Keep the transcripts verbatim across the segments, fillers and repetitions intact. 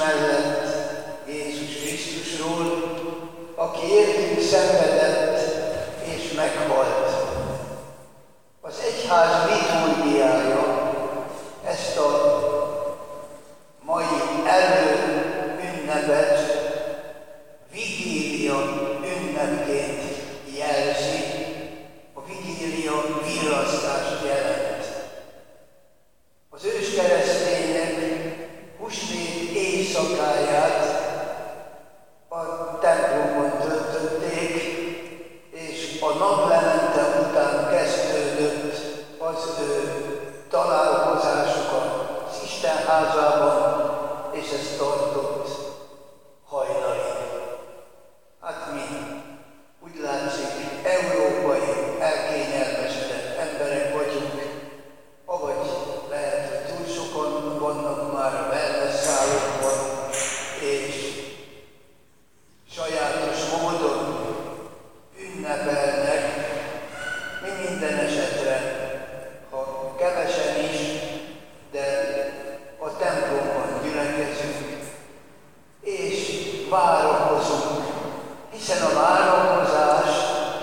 mellett Jézus Krisztusról, aki értünk szenvedett és meghalt. Az egyház liturgiája ezt a mai elő ünnepet vigília ünnepként jelzi, a vigília virrasztást jelent. Az őskeresztények húsvét éjszakáját a templomban töltötték, és a naplemente után kezdődött az ő találkozásuk az Istenházában, és ez tartott hajnalig. Hát mi úgy látszik, európai, elkényelmesedett emberek vagyunk, avagy lehet, hogy túl sokan vannak már a wellness-szállókban, és sajátos módon ünnepelnek. Mi minden esetre, ha kevesen is, de a templomban gyülekezünk, és várakozunk, hiszen a várakozás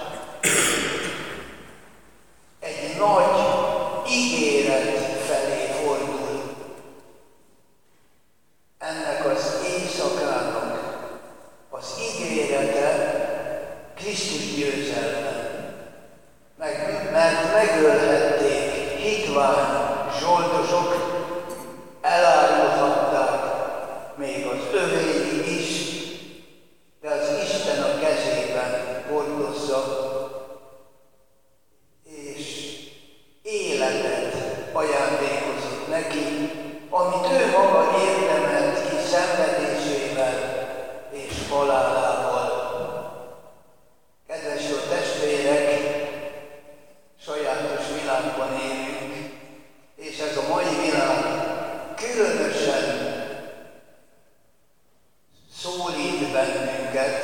egy nagy ígéret felé fordul. Ennek az éjszakának az ígérete Krisztus győzelme. Meg, mert megölhették hitvány zsoldosok, elárulhatták még az övéi is, de az Isten a kezében hordozza, és életet ajándékozott neki, amit ő maga érdemelt ki szenvedésével és halálával. Kedves jó testvérek, sajátos világban élünk, és ez a mai világ különösen szólít bennünket,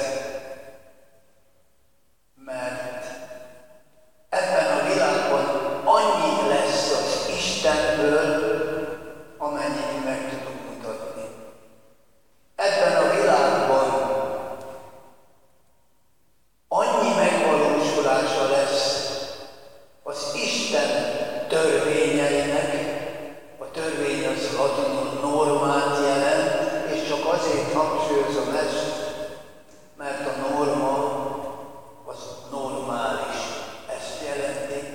mert ebben a világban annyi lesz az Istenből, amennyit meg tudunk mutatni. Ebben a világban annyi megvalósulása lesz az Isten törvényeinek, a törvény az latinul normát jelent, és csak azért hangsúlyozom ezt, mert a norma az normális, ezt jelenti.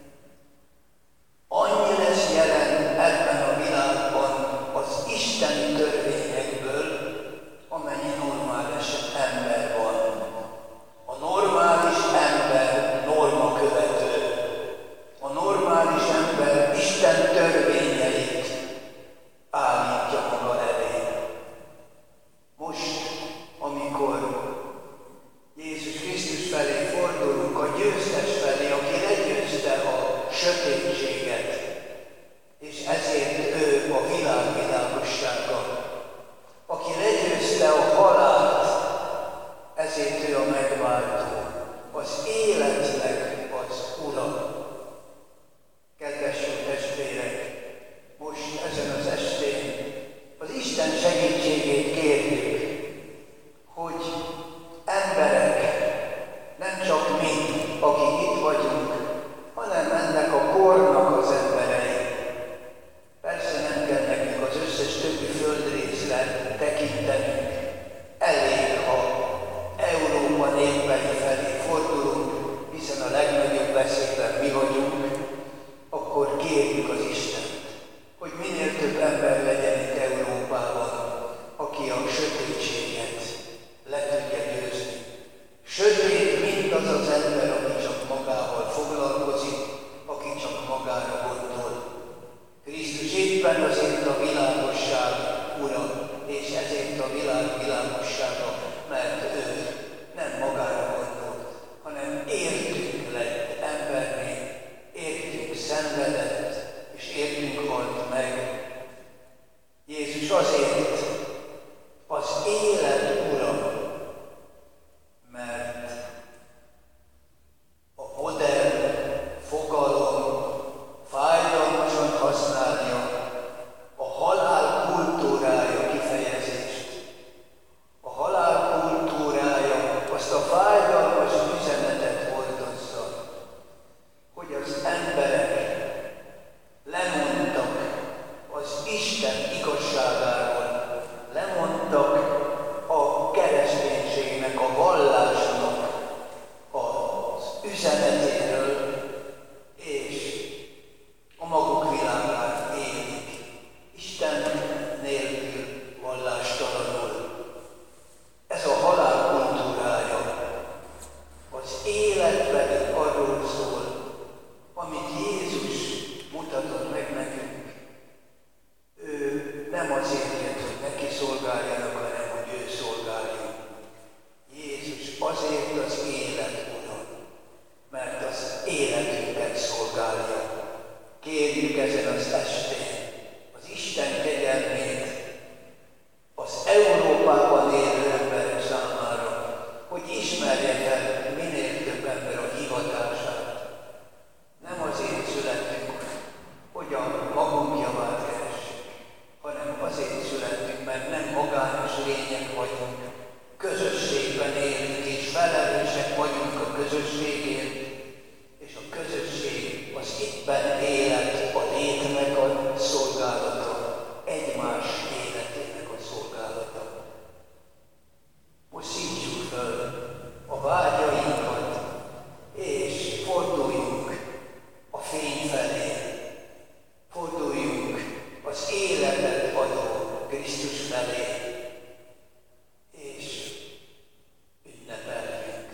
Annyi lesz jelen ebben a világban az isteni törvényekből, amennyi normális ember van. A normális ember norma követő. A normális ember Isten törvényeit állítja maga elé. Most, amikor Jézus Krisztus felé fordulunk, a győztes felé, aki legyőzte a sötétséget, és ezért ő a világ világossága. Aki legyőzte a halált, ezért ő a megváltó, az életnek az Ura. Kedves jó testvérek, most ezen az estén az Isten segítségét kérjük, hogy emberek, nem csak mi, akik itt vagyunk, hanem ennek a kornak az emberei. Persze nem kell nekünk az összes többi földrészre tekintenünk. Elég, ha Európa népei felé fordulunk, hiszen a legnagyobb veszélyben mi vagyunk, akkor kérjük az Istent, hogy minél több ember legyen itt Európában, aki a sötétséget le tudja győzni. Sötét mindaz az ember, aki csak magával foglalkozik, aki csak magára gondol. Krisztus éppen azért a világosság Ura, és ezért a világ világossága, mert ő nem magára gondolt, hanem értünk lett emberné, értünk szenvedett, és értünk halt meg. Jézus azért az élet Ura, mert a modern fogalom fájdalmasan használja a halál kultúrája kifejezést. szolgáljanak, hanem hogy ő szolgáljon. Jézus azért az élet Ura, mert az életünket szolgálja. Kérjük ezen az estén az Isten kegyelmét az Európában élő emberek számára, hogy ismerje fel minél több ember a hivatását. Nem azért születtünk, hogy a magunk javát keressük, hanem azért születtünk, mert nem magányos lények vagyunk, közösségben élünk és felelősek vagyunk a közösségért, és a közösség az ittben élet, a létnek a szolgálata, egymás életének a szolgálata. Most szítsuk föl a vágyainkat, és forduljunk a fény felé, forduljunk az életet adó Krisztus felé, és ünnepeljünk.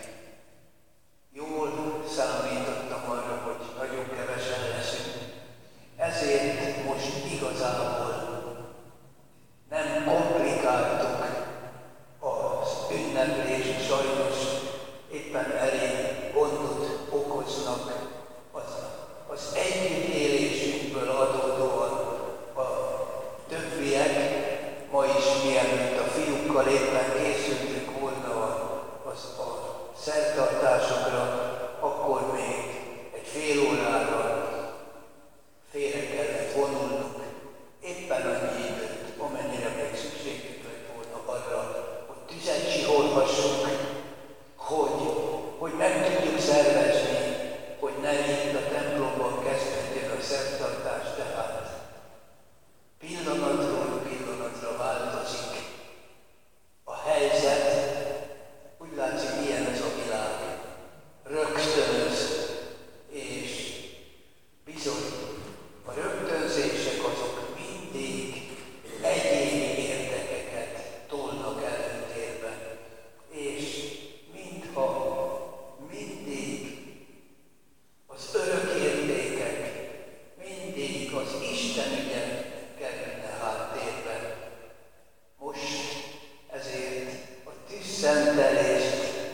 Jól számítottam arra, hogy nagyon kevesen leszünk, ezért most igazából nem komplikáltuk az ünneplést, sajnos éppen elég gondot okoznak az, az együttélésünkből adódóan a többiek. Ma is mielőtt a fiúkkal éppen készültünk volna az a szertartásokra, akkor még egy fél órával félre kellett vonulnunk, éppen annyi időt, amennyire még szükségünk lett volna arra, hogy tüzet csiholhassunk, hogy, hogy meg tudjuk szervezni, hogy ne itt a templomban kezdődjön a szertartás, tehát pillanatról pillanatra változik a helyzet. Úgy látszik, ilyen ez a világ. Rögtönöz, és bizony a rögtönzések azok mindig egyéni érdekeket tolnak előtérbe, és mintha mindig az örök értékek, mindig az Isten ügye kerülne háttérbe. Most ezért a tűzszentelést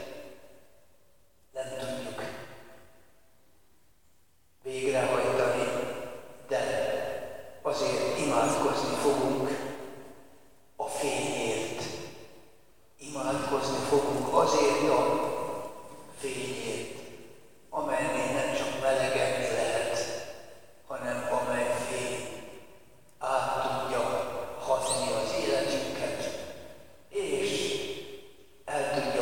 nem tudjuk végrehajtani, de azért imádkozni fogunk a fényért. Imádkozni fogunk azért a fényért, amelynél nem csak melegedni lehet, hanem amely fény át tudja hatni az életünket, és el tudja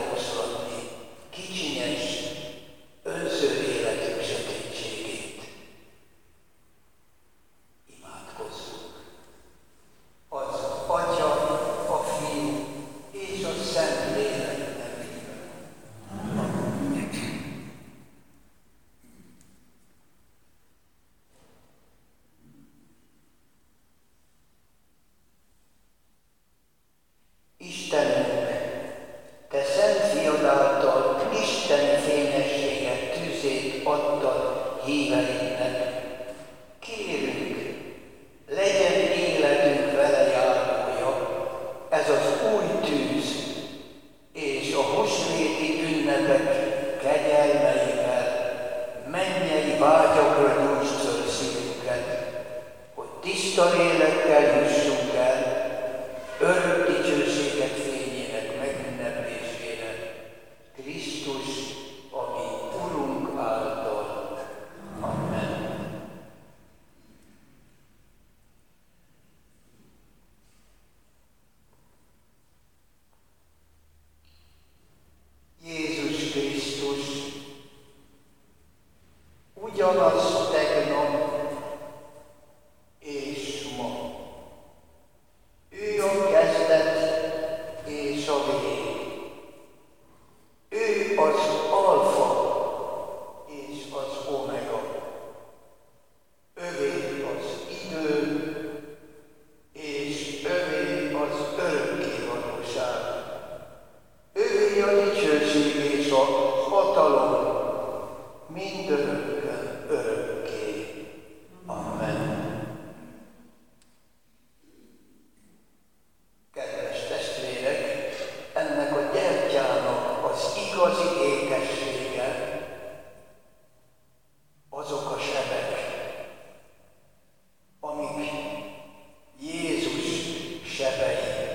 sebei.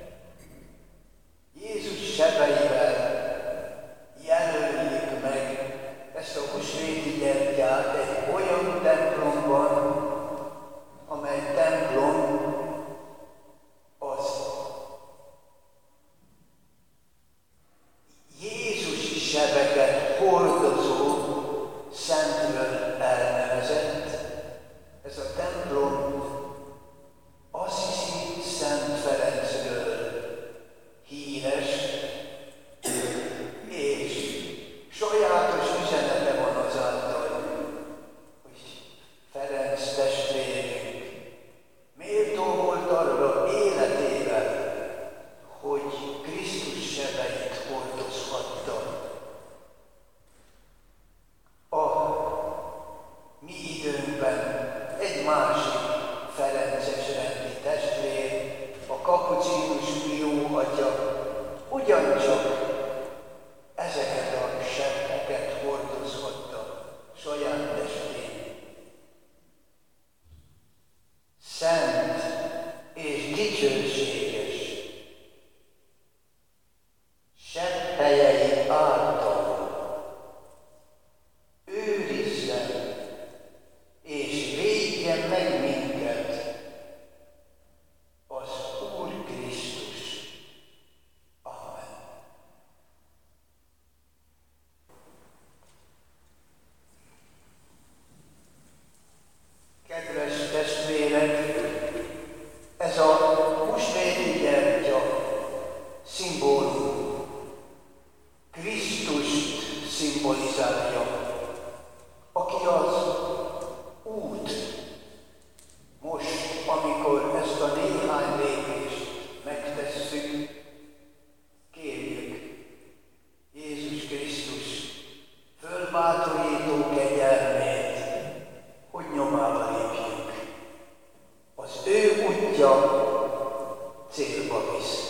Jézus sebeivel jelöljük meg ezt a húsvéti gyertyát egy olyan templomban, amely templom az Jézusi sebeket hordozó szentről elnevezett. Ez a templom Assisi Szent Ferencről híres, és sajátos üzenete van azáltal, hogy Ferenc testvérünk méltó volt arra életével, hogy Krisztus sebeit hordozhatta. A mi időnkben egy másik ferences rendi testvér, a kapucinus Pió atya ugyancsak ezeket a sebeket hordozhatta saját testén. Szent és dicsőséges sebhelyei által őrizzen és védjen meg minket az Úr Krisztus. Amen. Kedves testvérek, ez a húsvéti gyertya szimbólum Krisztust szimbolizálja, aki az út. Most, amikor ezt a néhány lépést megtesszük, kérjük Jézus Krisztus fölbátorító kegyelmét, hogy nyomába lépjünk. Az ő útja célba visz.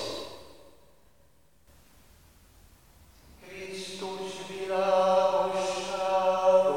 Krisztus világossága,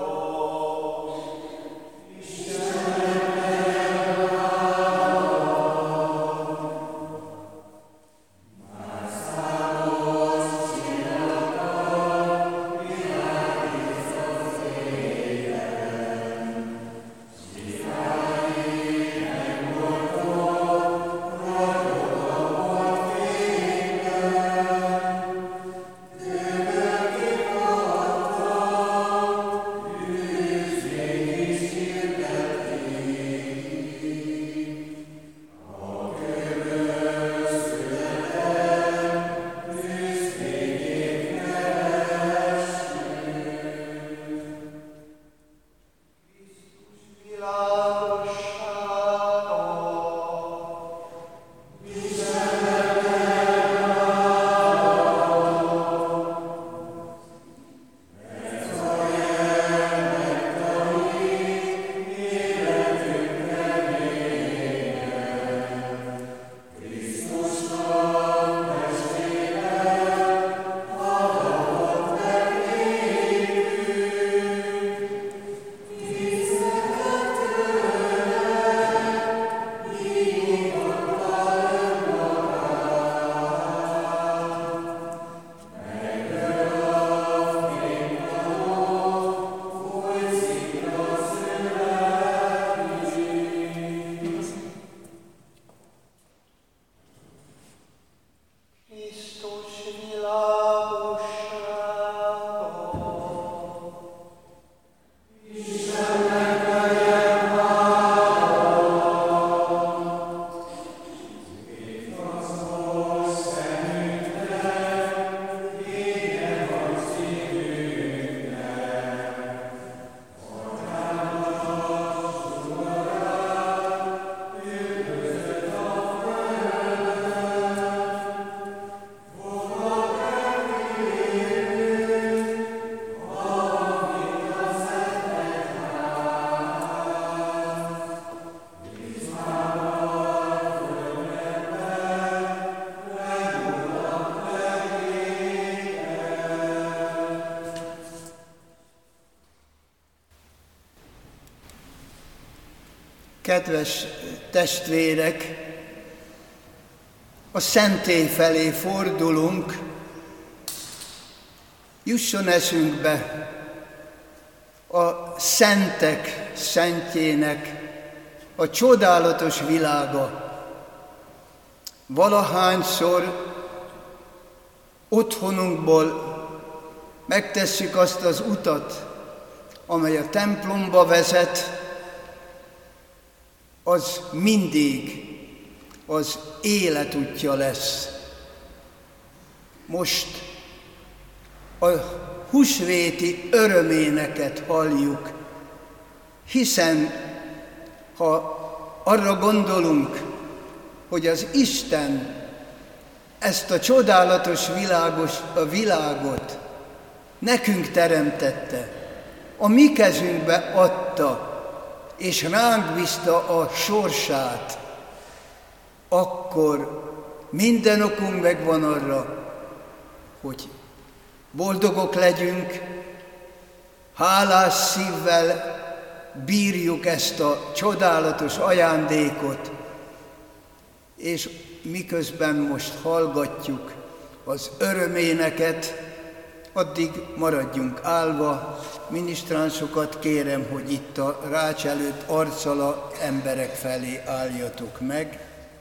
Kedves testvérek, a szentély felé fordulunk, jusson eszünkbe a szentek szentjének a csodálatos világa. Valahányszor otthonunkból megtesszük azt az utat, amely a templomba vezet, az mindig az életútja lesz. Most a húsvéti öröméneket halljuk, hiszen ha arra gondolunk, hogy az Isten ezt a csodálatos világos, a világot nekünk teremtette, a mi kezünkbe adta, és ránk bízta a sorsát, akkor minden okunk megvan arra, hogy boldogok legyünk, hálás szívvel bírjuk ezt a csodálatos ajándékot, és miközben most hallgatjuk az öröméneket, addig maradjunk állva. Minisztránsokat kérem, hogy itt a rács előtt arccal emberek felé álljatok meg.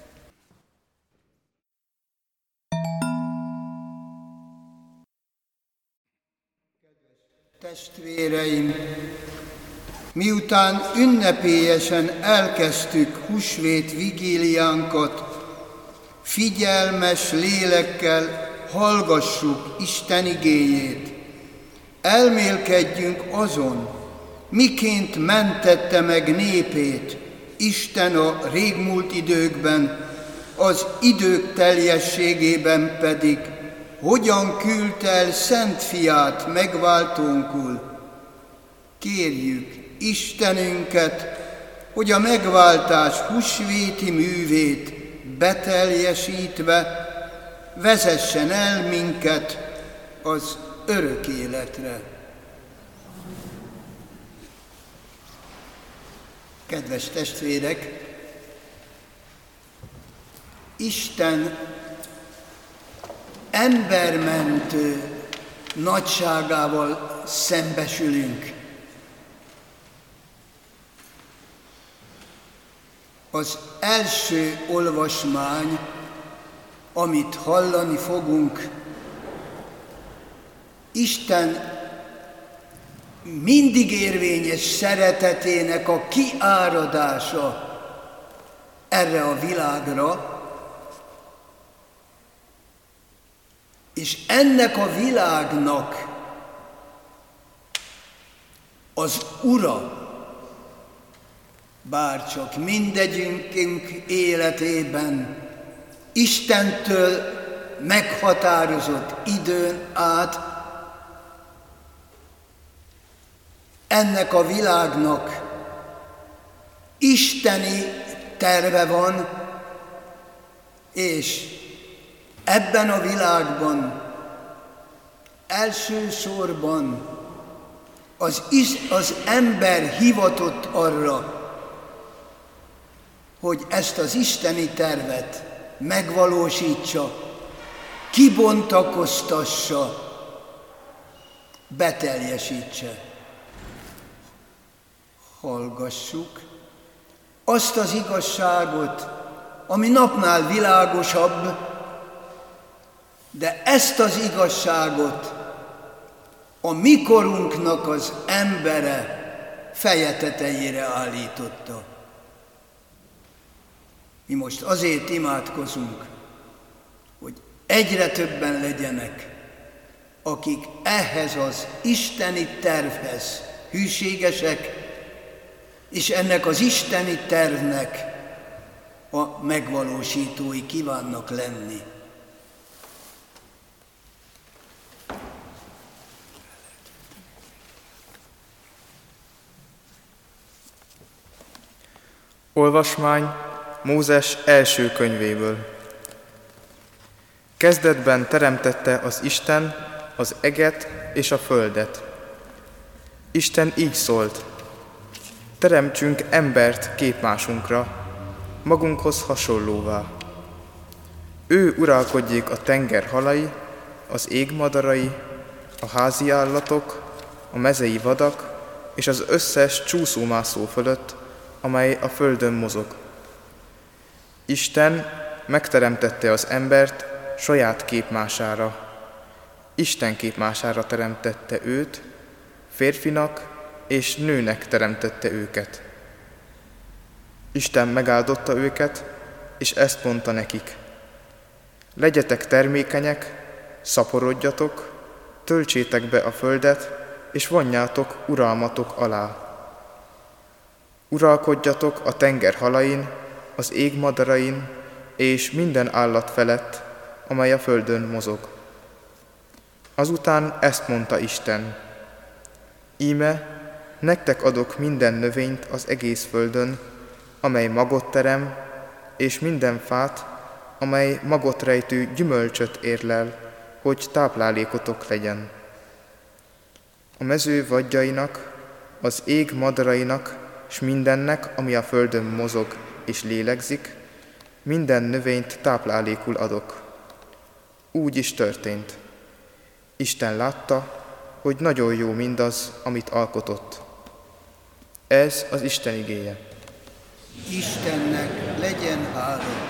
Testvéreim, miután ünnepélyesen elkezdtük húsvét vigíliánkat, figyelmes lélekkel hallgassuk Isten igéjét. Elmélkedjünk azon, miként mentette meg népét Isten a régmúlt időkben, az idők teljességében pedig hogyan küldte el Szent Fiát megváltónkul. Kérjük Istenünket, hogy a megváltás húsvéti művét beteljesítve vezessen el minket az örök életre. Kedves testvérek, Isten embermentő nagyságával szembesülünk. Az első olvasmány, amit hallani fogunk, Isten mindig érvényes szeretetének a kiáradása erre a világra, és ennek a világnak az ura, bárcsak mindegyünkünk életében Istentől meghatározott időn át ennek a világnak isteni terve van, és ebben a világban elsősorban az, az ember hivatott arra, hogy ezt az isteni tervet megvalósítsa, kibontakoztassa, beteljesítse. Hallgassuk azt az igazságot, ami napnál világosabb, de ezt az igazságot a mi korunknak az embere feje tetejére állította. Mi most azért imádkozunk, hogy egyre többen legyenek, akik ehhez az isteni tervhez hűségesek, és ennek az isteni tervnek a megvalósítói kívánnak lenni. Olvasmány Mózes első könyvéből. Kezdetben teremtette az Isten az eget és a földet. Isten így szólt: teremtsünk embert képmásunkra, magunkhoz hasonlóvá. Ő uralkodjék a tenger halai, az ég madarai, a házi állatok, a mezei vadak és az összes csúszómászó fölött, amely a földön mozog. Isten megteremtette az embert saját képmására. Isten képmására teremtette őt, férfinak és nőnek teremtette őket. Isten megáldotta őket, és ezt mondta nekik: legyetek termékenyek, szaporodjatok, töltsétek be a földet, és vonjátok uralmatok alá. Uralkodjatok a tenger halain, az ég madarain, és minden állat felett, amely a földön mozog. Azután ezt mondta Isten: íme, nektek adok minden növényt az egész földön, amely magot terem, és minden fát, amely magot rejtő gyümölcsöt érlel, hogy táplálékotok legyen. A mező vadjainak, az ég madarainak, s mindennek, ami a földön mozog és lélegzik, minden növényt táplálékul adok. Úgy is történt. Isten látta, hogy nagyon jó mindaz, amit alkotott. Ez az Isten igéje. Istennek legyen hála.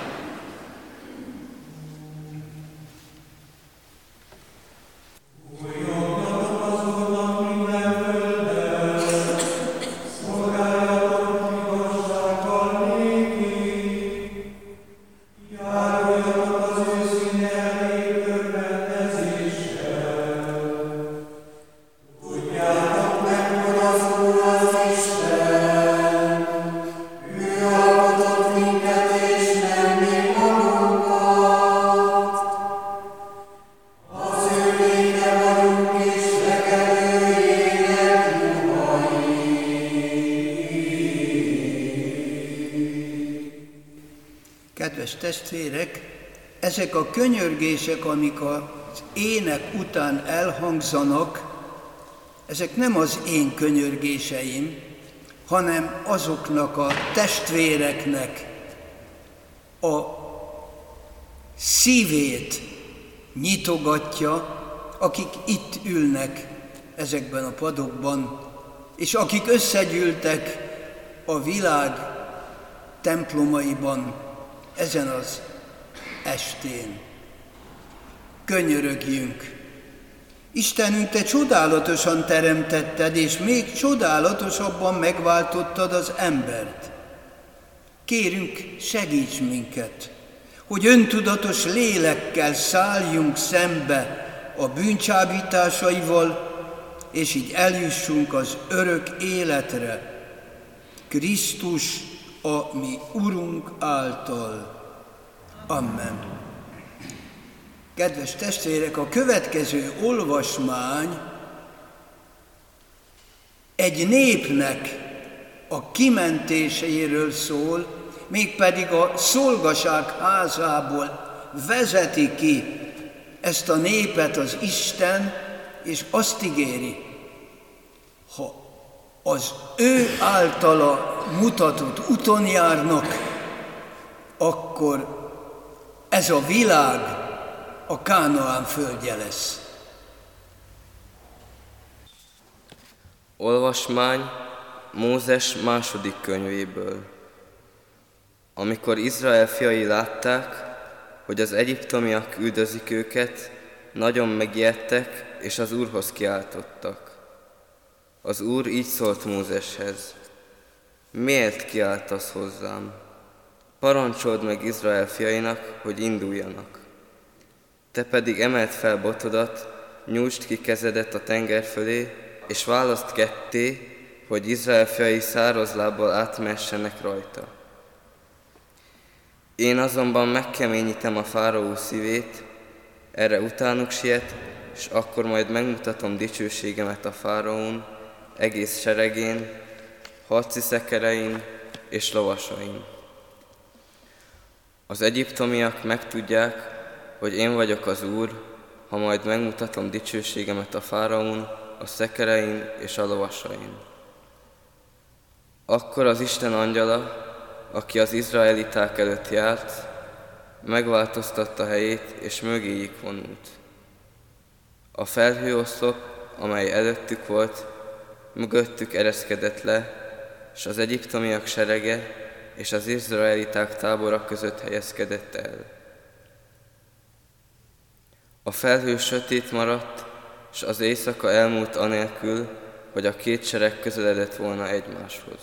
Kedves testvérek, ezek a könyörgések, amik az ének után elhangzanak, ezek nem az én könyörgéseim, hanem azoknak a testvéreknek a szívét nyitogatja, akik itt ülnek ezekben a padokban, és akik összegyűltek a világ templomaiban ezen az estén. Könyörögjünk! Istenünk, Te csodálatosan teremtetted, és még csodálatosabban megváltottad az embert. Kérünk, segíts minket, hogy öntudatos lélekkel szálljunk szembe a bűncsábításaival, és így eljussunk az örök életre, Krisztus, a mi Urunk által. Amen. Kedves testvérek, a következő olvasmány egy népnek a kimentéséről szól, mégpedig a szolgaság házából vezeti ki ezt a népet az Isten, és azt ígéri, ha az ő általa mutatott úton járnak, akkor ez a világ a Kánaán földje lesz. Olvasmány Mózes második könyvéből. Amikor Izrael fiai látták, hogy az egyiptomiak üldözik őket, nagyon megijedtek, és az Úrhoz kiáltottak. Az Úr így szólt Mózeshez: miért kiáltasz hozzám? Parancsold meg Izrael fiainak, hogy induljanak. Te pedig emeld fel botodat, nyújtsd ki kezedet a tenger fölé, és válaszd ketté, hogy Izrael fiai száraz lábbal átmehessenek rajta. Én azonban megkeményítem a fáraó szívét, erre utánuk siet, és akkor majd megmutatom dicsőségemet a fáraón, egész seregén, harci szekerein és lovasain. Az egyiptomiak megtudják, hogy én vagyok az Úr, ha majd megmutatom dicsőségemet a fáraón, a szekerein és a lovasain. Akkor az Isten angyala, aki az izraeliták előtt járt, megváltoztatta helyét, és mögéjük vonult. A felhőoszlop, amely előttük volt, mögöttük ereszkedett le, és az egyiptomiak serege és az izraeliták tábora között helyezkedett el. A felhő sötét maradt, és az éjszaka elmúlt anélkül, hogy a két sereg közeledett volna egymáshoz.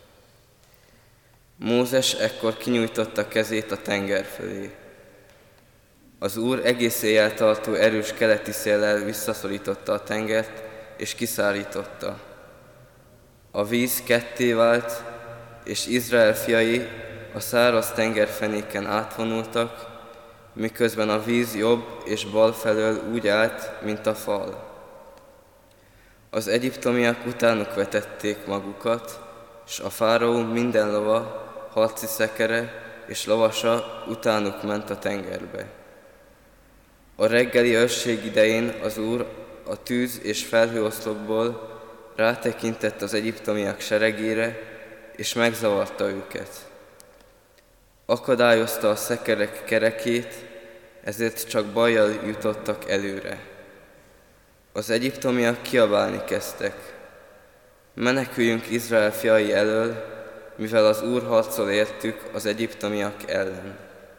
Mózes ekkor kinyújtotta kezét a tenger fölé. Az Úr egész éjjel tartó erős keleti széllel visszaszorította a tengert, és kiszárította. A víz ketté vált, és Izrael fiai a száraz tengerfenéken átvonultak, miközben a víz jobb és bal felől úgy állt, mint a fal. Az egyiptomiak utánuk vetették magukat, és a fáraó minden lova, harci szekere és lovasa utánuk ment a tengerbe. A reggeli őrség idején az Úr a tűz és felhőoszlopból rátekintett az egyiptomiak seregére, és megzavarta őket. Akadályozta a szekerek kerekét, ezért csak bajjal jutottak előre. Az egyiptomiak kiabálni kezdtek: meneküljünk Izrael fiai elől, mivel az Úr harcol értük az egyiptomiak ellen.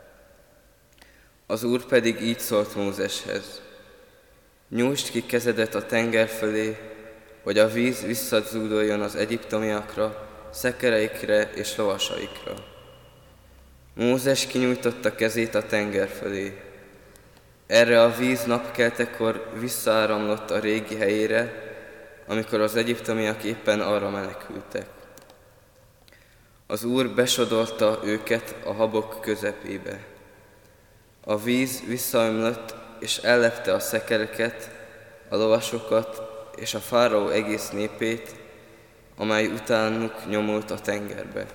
Az Úr pedig így szólt Mózeshez: nyújtsd ki kezedet a tenger fölé, hogy a víz visszazúduljon az egyiptomiakra, szekereikre és lovasaikra. Mózes kinyújtotta kezét a tenger fölé. Erre a víz napkeltekor visszaáramlott a régi helyére, amikor az egyiptomiak éppen arra menekültek. Az Úr besodorta őket a habok közepébe. A víz visszaömlött és ellepte a szekereket, a lovasokat és a fáraó egész népét, amely utánuk nyomult a tengerbe.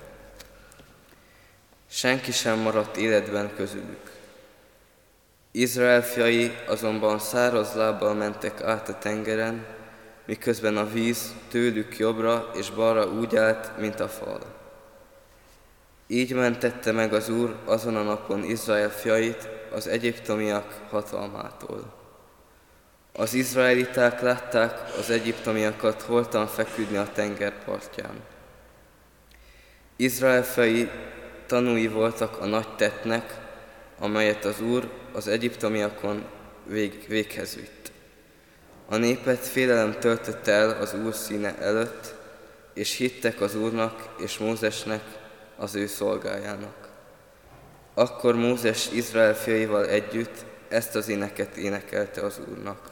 Senki sem maradt életben közülük. Izrael fiai azonban száraz lábbal mentek át a tengeren, miközben a víz tőlük jobbra és balra úgy állt, mint a fal. Így mentette meg az Úr azon a napon Izrael fiait az egyiptomiak hatalmától. Az izraeliták látták az egyiptomiakat holtan feküdni a tengerpartján. Izrael fiai tanúi voltak a nagy tettnek, amelyet az Úr az egyiptomiakon vég, véghez vitt. A népet félelem töltötte el az Úr színe előtt, és hittek az Úrnak és Mózesnek, az ő szolgájának. Akkor Mózes Izrael fiaival együtt ezt az éneket énekelte az Úrnak.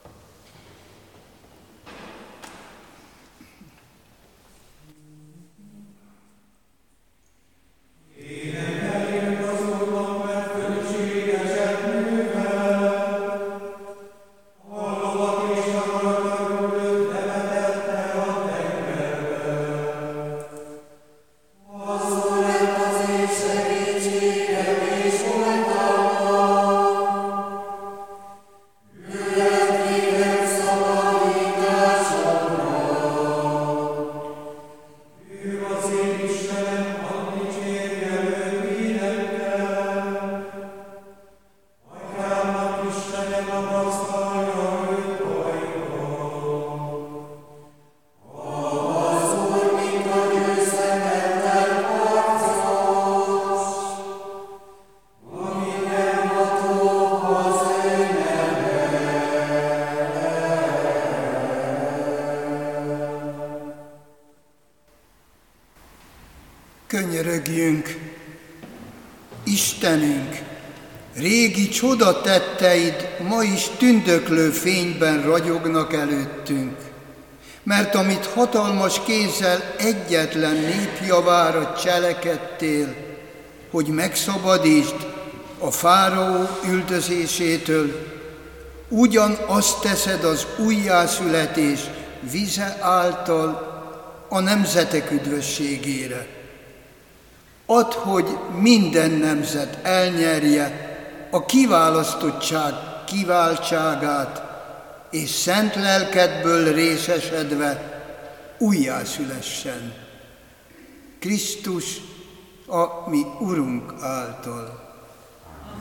Könyörögjünk, Istenünk, régi csodatetteid ma is tündöklő fényben ragyognak előttünk, mert amit hatalmas kézzel egyetlen nép javára cselekedtél, hogy megszabadítsd a fáraó üldözésétől, ugyanazt teszed az újjászületés vize által a nemzetek üdvösségére. Add, hogy minden nemzet elnyerje a kiválasztottság kiváltságát, és szent lelkedből részesedve újjászülessen. Krisztus, a mi Urunk által.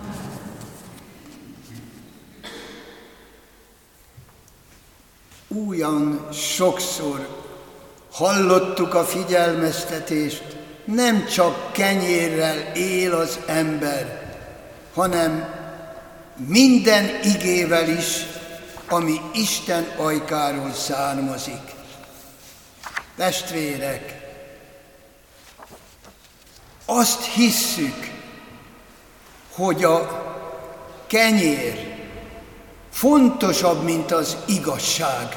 Újan sokszor hallottuk a figyelmeztetést, nem csak kenyérrel él az ember, hanem minden igével is, ami Isten ajkáról származik. Testvérek, azt hisszük, hogy a kenyér fontosabb, mint az igazság.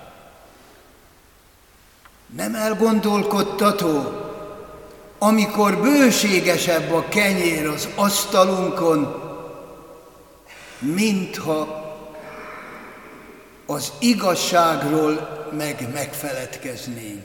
Nem elgondolkodtató, amikor bőségesebb a kenyér az asztalunkon, mintha az igazságról meg megfeledkeznénk.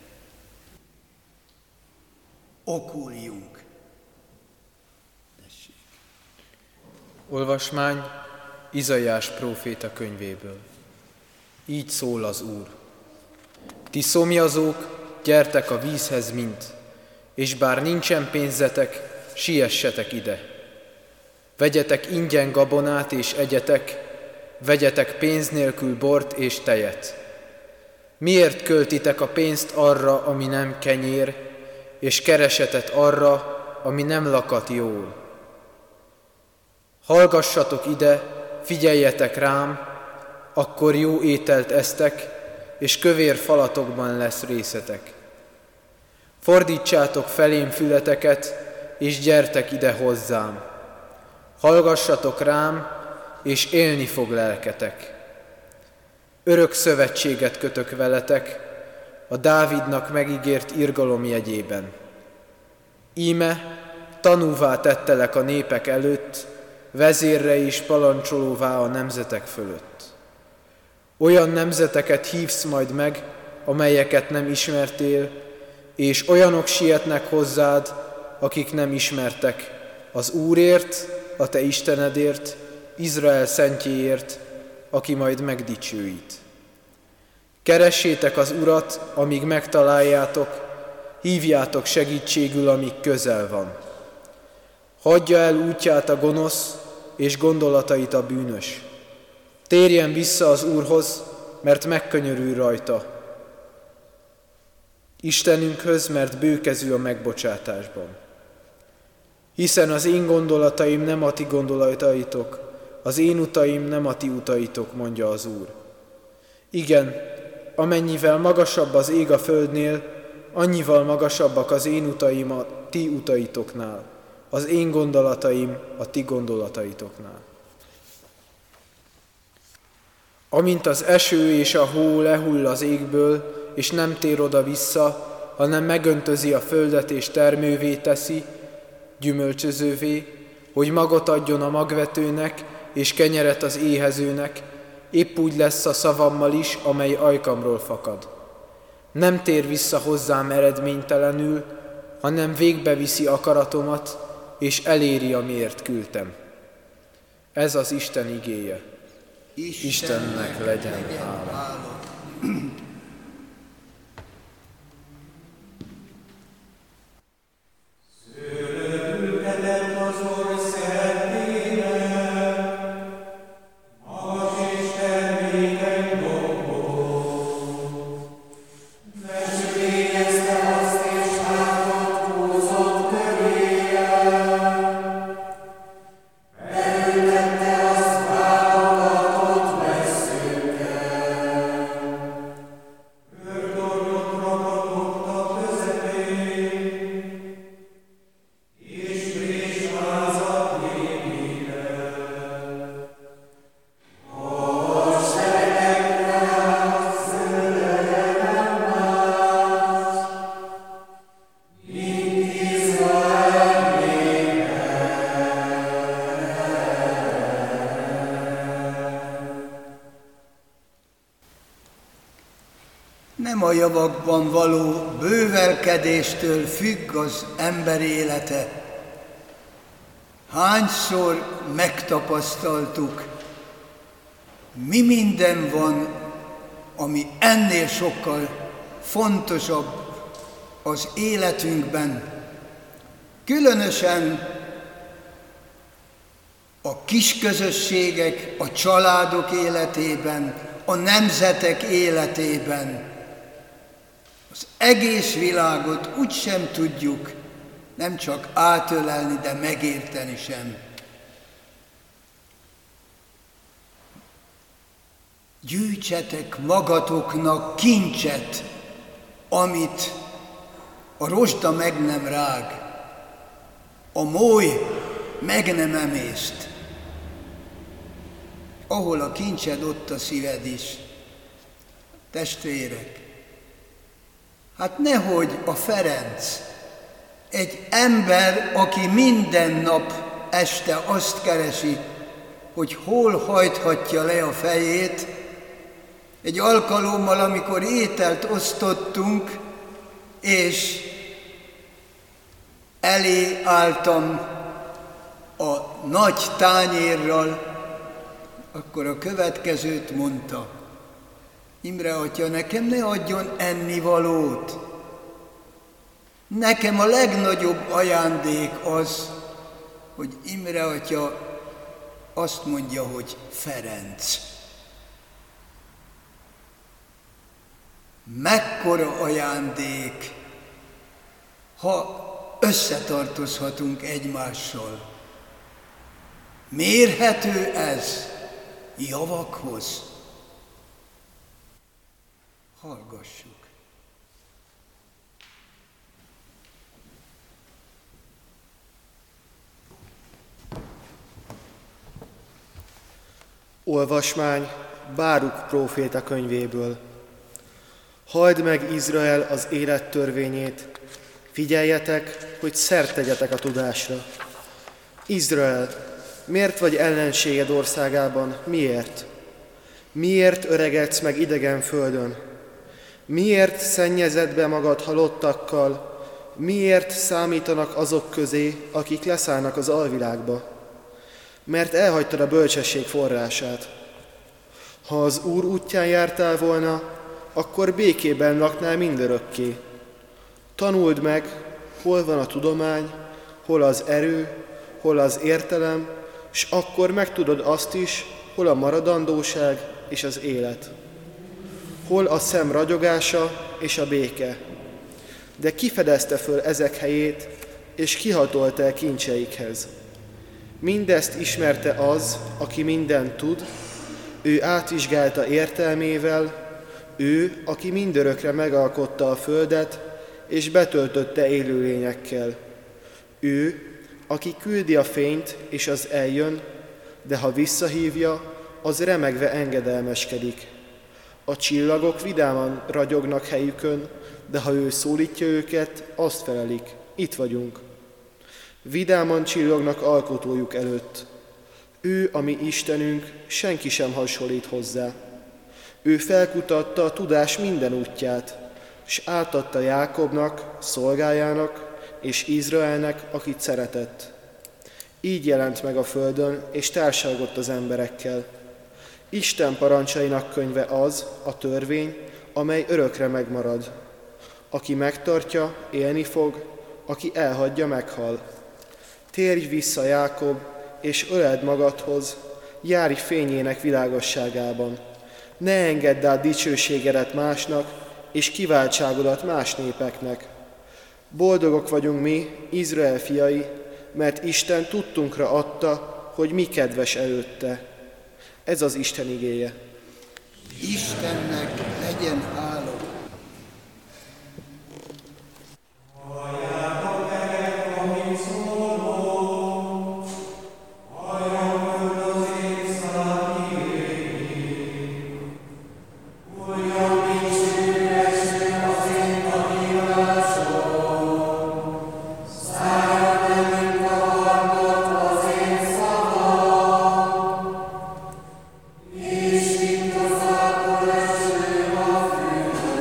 Okuljunk. Tessék. Olvasmány Izaiás próféta könyvéből. Így szól az Úr. Ti szomjazók, gyertek a vízhez mind, és bár nincsen pénzetek, siessetek ide. Vegyetek ingyen gabonát és egyetek, vegyetek pénz nélkül bort és tejet. Miért költitek a pénzt arra, ami nem kenyér, és keresetet arra, ami nem lakat jól? Hallgassatok ide, figyeljetek rám, akkor jó ételt esztek, és kövér falatokban lesz részetek. Fordítsátok felém fületeket, és gyertek ide hozzám. Hallgassatok rám, és élni fog lelketek. Örök szövetséget kötök veletek, a Dávidnak megígért irgalom jegyében. Íme tanúvá tettelek a népek előtt, vezérre és parancsolóvá a nemzetek fölött. Olyan nemzeteket hívsz majd meg, amelyeket nem ismertél, és olyanok sietnek hozzád, akik nem ismertek, az Úrért, a te Istenedért, Izrael szentjéért, aki majd megdicsőít. Keressétek az Urat, amíg megtaláljátok, hívjátok segítségül, amíg közel van. Hagyja el útját a gonosz, és gondolatait a bűnös. Térjen vissza az Úrhoz, mert megkönyörül rajta. Istenünkhöz, mert bőkezű a megbocsátásban. Hiszen az én gondolataim nem a ti gondolataitok, az én utaim nem a ti utaitok, mondja az Úr. Igen, amennyivel magasabb az ég a földnél, annyival magasabbak az én utaim a ti utaitoknál, az én gondolataim a ti gondolataitoknál. Amint az eső és a hó lehull az égből, és nem tér oda-vissza, hanem megöntözi a földet és termővé teszi, gyümölcsözővé, hogy magot adjon a magvetőnek, és kenyeret az éhezőnek, épp úgy lesz a szavammal is, amely ajkamról fakad. Nem tér vissza hozzám eredménytelenül, hanem végbeviszi akaratomat, és eléri, amiért küldtem. Ez az Isten igéje. Istennek legyen hála. Nem a javakban való bővelkedéstől függ az ember élete. Hányszor megtapasztaltuk, mi minden van, ami ennél sokkal fontosabb az életünkben, különösen a kisközösségek, a családok életében, a nemzetek életében. Az egész világot úgy sem tudjuk nem csak átölelni, de megérteni sem. Gyűjtsetek magatoknak kincset, amit a rozsda meg nem rág, a moly meg nem emészt. Ahol a kincsed, ott a szíved is. Testvérek, hát nehogy a Ferenc, egy ember, aki minden nap este azt keresi, hogy hol hajthatja le a fejét, egy alkalommal, amikor ételt osztottunk, és elé álltam a nagy tányérral, akkor a következőt mondta: Imre atya, nekem ne adjon ennivalót. Nekem a legnagyobb ajándék az, hogy Imre atya azt mondja, hogy Ferenc. Mekkora ajándék, ha összetartozhatunk egymással. Mérhető ez javakhoz? Hallgassuk. Olvasmány Báruk próféta könyvéből. Halld meg, Izrael, az élet törvényét, figyeljetek, hogy szert tegyetek a tudásra. Izrael, miért vagy ellenséged országában? Miért? Miért öregedsz meg idegen földön? Miért szennyezed be magad halottakkal? Miért számítanak azok közé, akik leszállnak az alvilágba? Mert elhagytad a bölcsesség forrását. Ha az Úr útján jártál volna, akkor békében laknál mindörökké. Tanuld meg, hol van a tudomány, hol az erő, hol az értelem, s akkor megtudod azt is, hol a maradandóság és az élet. Hol a szem ragyogása és a béke. De ki fedezte föl ezek helyét, és kihatolt el kincseikhez. Mindezt ismerte az, aki mindent tud, ő átvizsgálta értelmével, ő, aki mindörökre megalkotta a földet, és betöltötte élőlényekkel. Ő, aki küldi a fényt, és az eljön, de ha visszahívja, az remegve engedelmeskedik. A csillagok vidáman ragyognak helyükön, de ha ő szólítja őket, azt felelik, itt vagyunk. Vidáman csillognak alkotójuk előtt. Ő, a mi Istenünk, senki sem hasonlít hozzá. Ő felkutatta a tudás minden útját, s átadta Jákobnak, szolgájának, és Izraelnek, akit szeretett. Így jelent meg a földön, és társalgott az emberekkel. Isten parancsainak könyve az, a törvény, amely örökre megmarad. Aki megtartja, élni fog, aki elhagyja, meghal. Térj vissza, Jákob, és öleld magadhoz, járj fényének világosságában. Ne engedd át dicsőségedet másnak, és kiváltságodat más népeknek. Boldogok vagyunk mi, Izrael fiai, mert Isten tudtunkra adta, hogy mi kedves előtte. Ez az Isten igéje. Istennek legyen hála. Is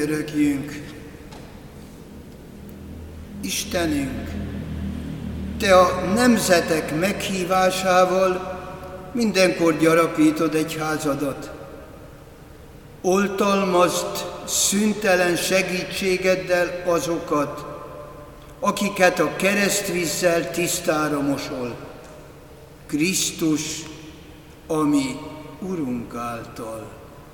Könyörögjünk. Istenünk, Te a nemzetek meghívásával mindenkor gyarapítod egyházadat. Oltalmazd szüntelen segítségeddel azokat, akiket a keresztvízzel tisztára mosol. Krisztus, a mi Urunk által.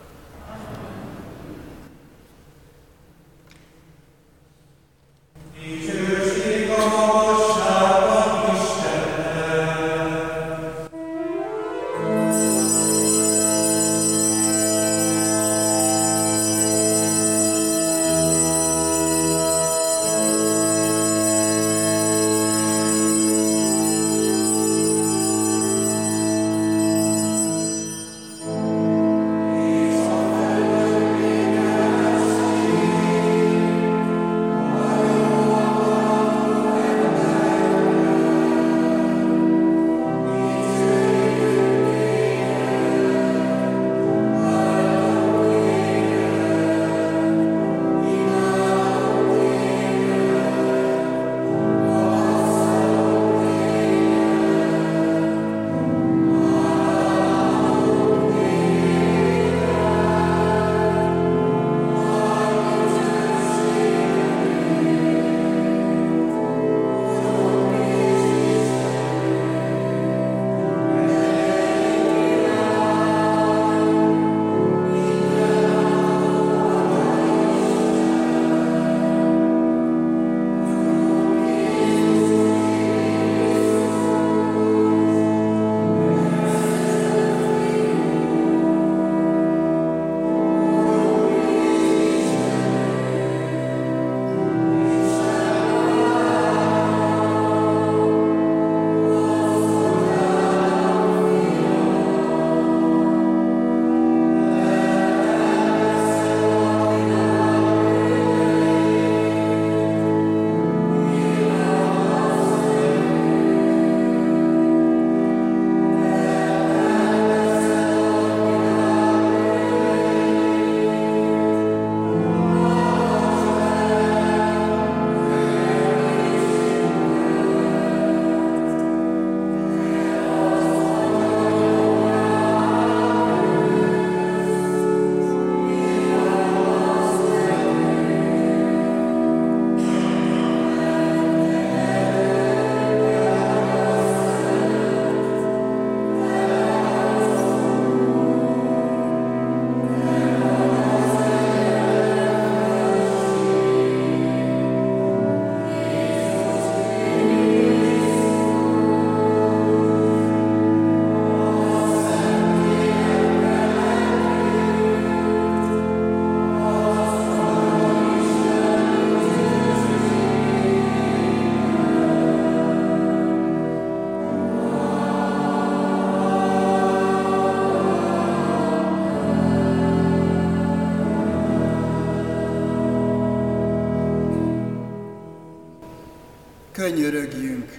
Könyörögjünk!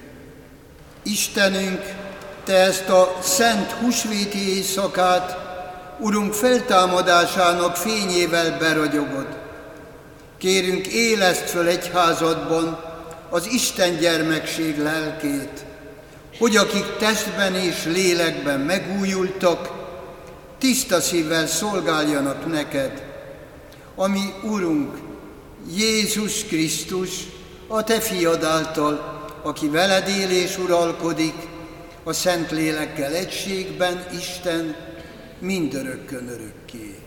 Istenünk, Te ezt a szent húsvéti éjszakát Urunk feltámadásának fényével beragyogod. Kérünk, éleszd föl egyházadban az Isten gyermekség lelkét, hogy akik testben és lélekben megújultak, tiszta szívvel szolgáljanak neked, ami Urunk, Jézus Krisztus, a Te fiad által, aki veled él és uralkodik, a Szent Lélekkel egységben, Isten, mindörökkön örökké.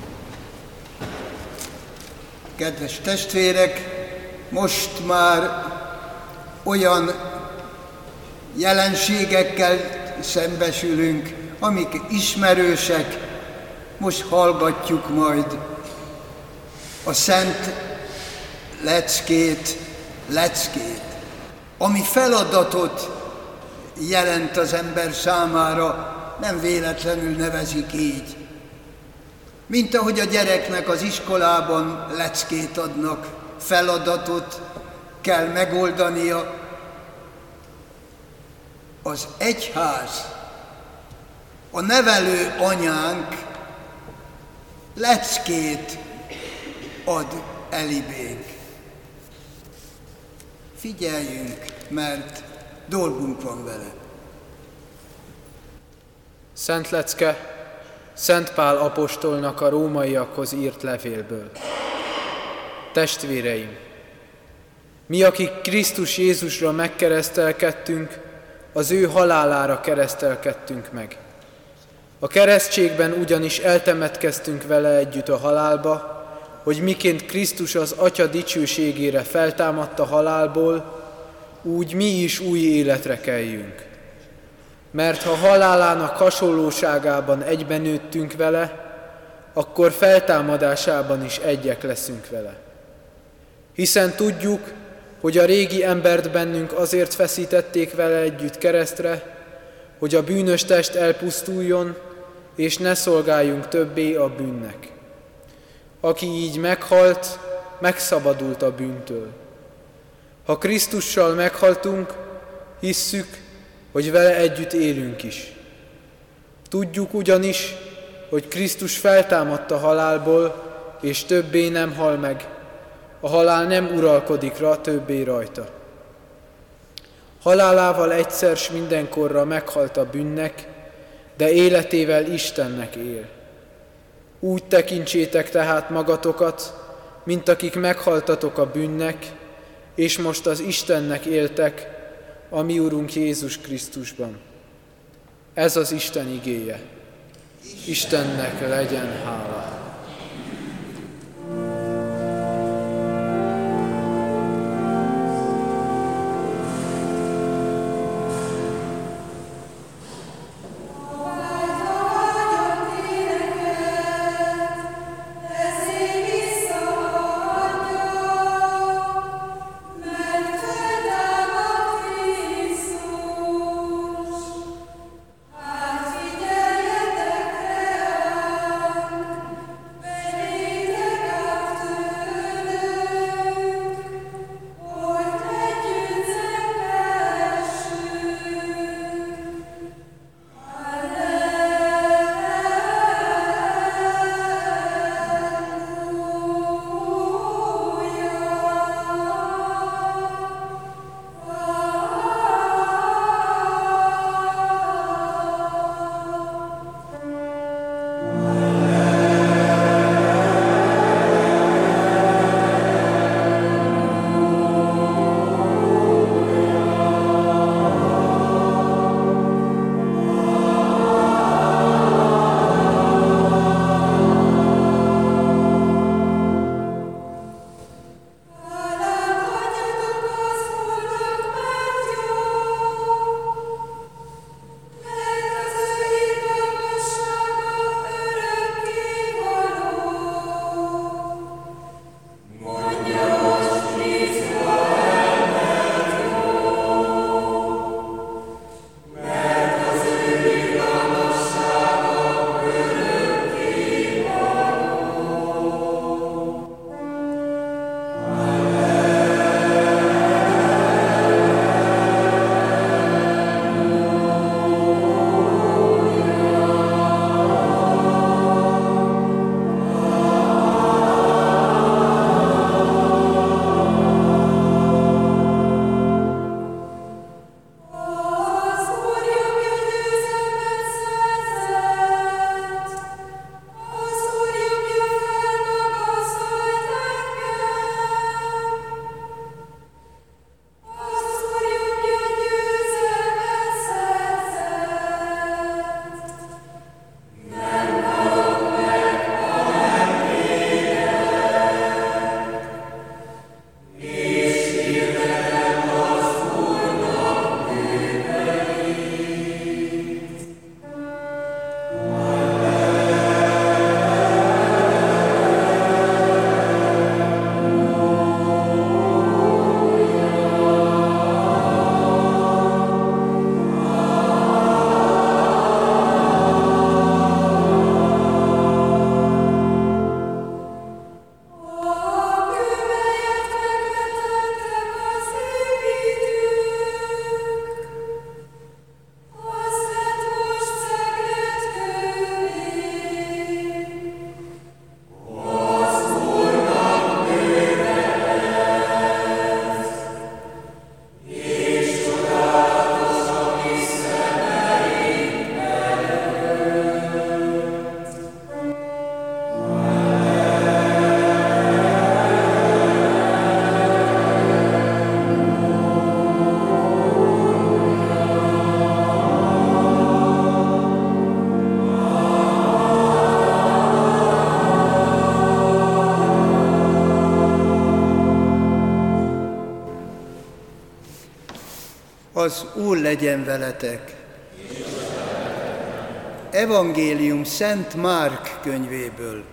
Kedves testvérek, most már olyan jelenségekkel szembesülünk, amik ismerősek, most hallgatjuk majd a szent leckét, leckét, ami feladatot jelent az ember számára, nem véletlenül nevezik így. Mint ahogy a gyereknek az iskolában leckét adnak, feladatot kell megoldania, az egyház, a nevelő anyánk leckét ad elibénk. Figyeljünk, mert dolgunk van vele. Szent lecke Szent Pál apostolnak a rómaiakhoz írt levélből. Testvéreim! Mi, akik Krisztus Jézusra megkeresztelkedtünk, az ő halálára keresztelkedtünk meg. A keresztségben ugyanis eltemetkeztünk vele együtt a halálba, hogy miként Krisztus az Atya dicsőségére feltámadt a halálból, úgy mi is új életre kelljünk. Mert ha halálának hasonlóságában egyben nőttünk vele, akkor feltámadásában is egyek leszünk vele. Hiszen tudjuk, hogy a régi embert bennünk azért feszítették vele együtt keresztre, hogy a bűnös test elpusztuljon, és ne szolgáljunk többé a bűnnek. Aki így meghalt, megszabadult a bűntől. Ha Krisztussal meghaltunk, hisszük, hogy vele együtt élünk is. Tudjuk ugyanis, hogy Krisztus feltámadt a halálból, és többé nem hal meg. A halál nem uralkodik rá többé rajta. Halálával egyszer s mindenkorra meghalt a bűnnek, de életével Istennek él. Úgy tekintsétek tehát magatokat, mint akik meghaltatok a bűnnek, és most az Istennek éltek, a mi Urunk Jézus Krisztusban. Ez az Isten igéje. Istennek legyen hála. Az Úr legyen veletek. Evangélium Szent Márk könyvéből.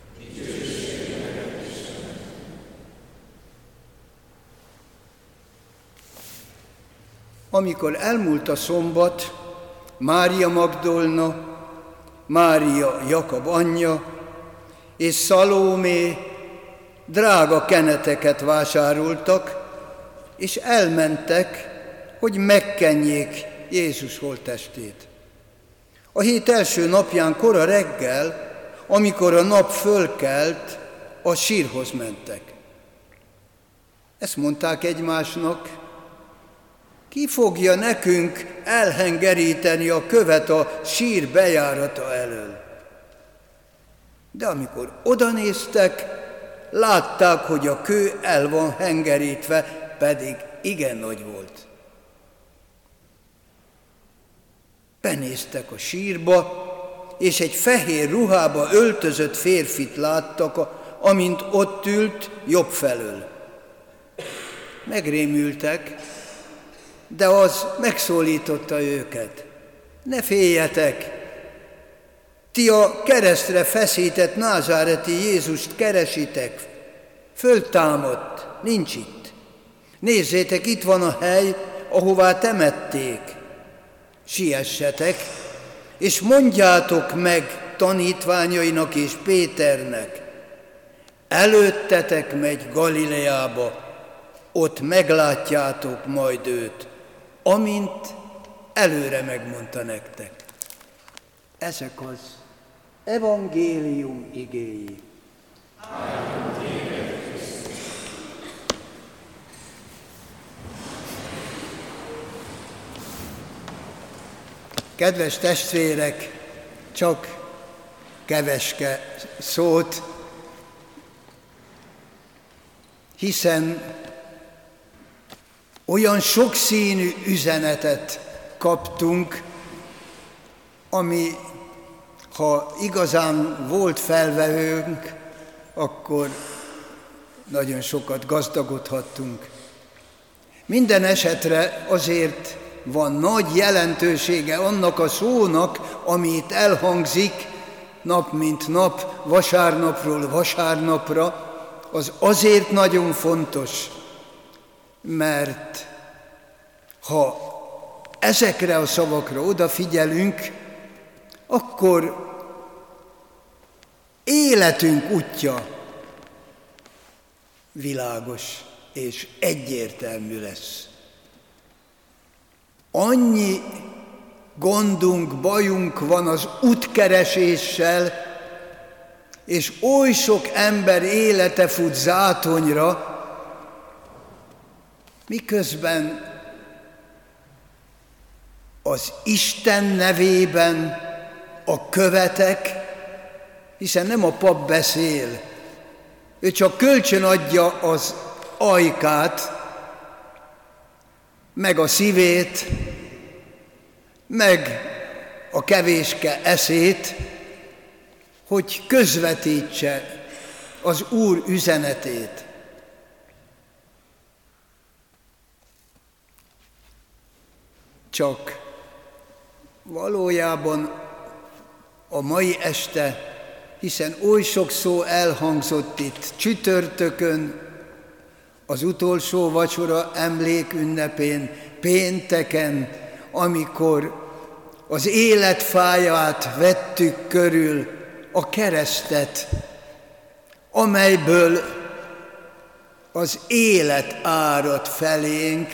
Amikor elmúlt a szombat, Mária Magdolna, Mária Jakab anyja és Szalómé drága keneteket vásároltak, és elmentek, hogy megkenjék Jézus holttestét. A hét első napján kora reggel, amikor a nap fölkelt, a sírhoz mentek. Ezt mondták egymásnak: ki fogja nekünk elhengeríteni a követ a sír bejárata elől? De amikor odanéztek, látták, hogy a kő el van hengerítve, pedig igen nagy volt. Benéztek a sírba, és egy fehér ruhába öltözött férfit láttak, amint ott ült jobb felől. Megrémültek, de az megszólította őket: ne féljetek, ti a keresztre feszített názáreti Jézust keresitek, föltámadt, nincs itt. Nézzétek, itt van a hely, ahová temették. Siessetek, és mondjátok meg tanítványainak és Péternek: előttetek megy Galileába, ott meglátjátok majd őt, amint előre megmondta nektek. Ezek az evangélium igéi. Kedves testvérek, csak keveske szót, hiszen olyan sokszínű üzenetet kaptunk, ami, ha igazán volt felvevőnk, akkor nagyon sokat gazdagodhattunk. Minden esetre azért van nagy jelentősége annak a szónak, ami itt elhangzik nap mint nap, vasárnapról vasárnapra. Az azért nagyon fontos, mert ha ezekre a szavakra odafigyelünk, akkor életünk útja világos és egyértelmű lesz. Annyi gondunk, bajunk van az útkereséssel, és oly sok ember élete fut zátonyra, miközben az Isten nevében a követek, hiszen nem a pap beszél, ő csak kölcsön adja az ajkát, meg a szívét, meg a kevéske eszét, hogy közvetítse az Úr üzenetét. Csak valójában a mai este, hiszen oly sok szó elhangzott itt csütörtökön, az utolsó vacsora emlékünnepén, pénteken, amikor az élet fáját vettük körül, a keresztet, amelyből az élet árad felénk,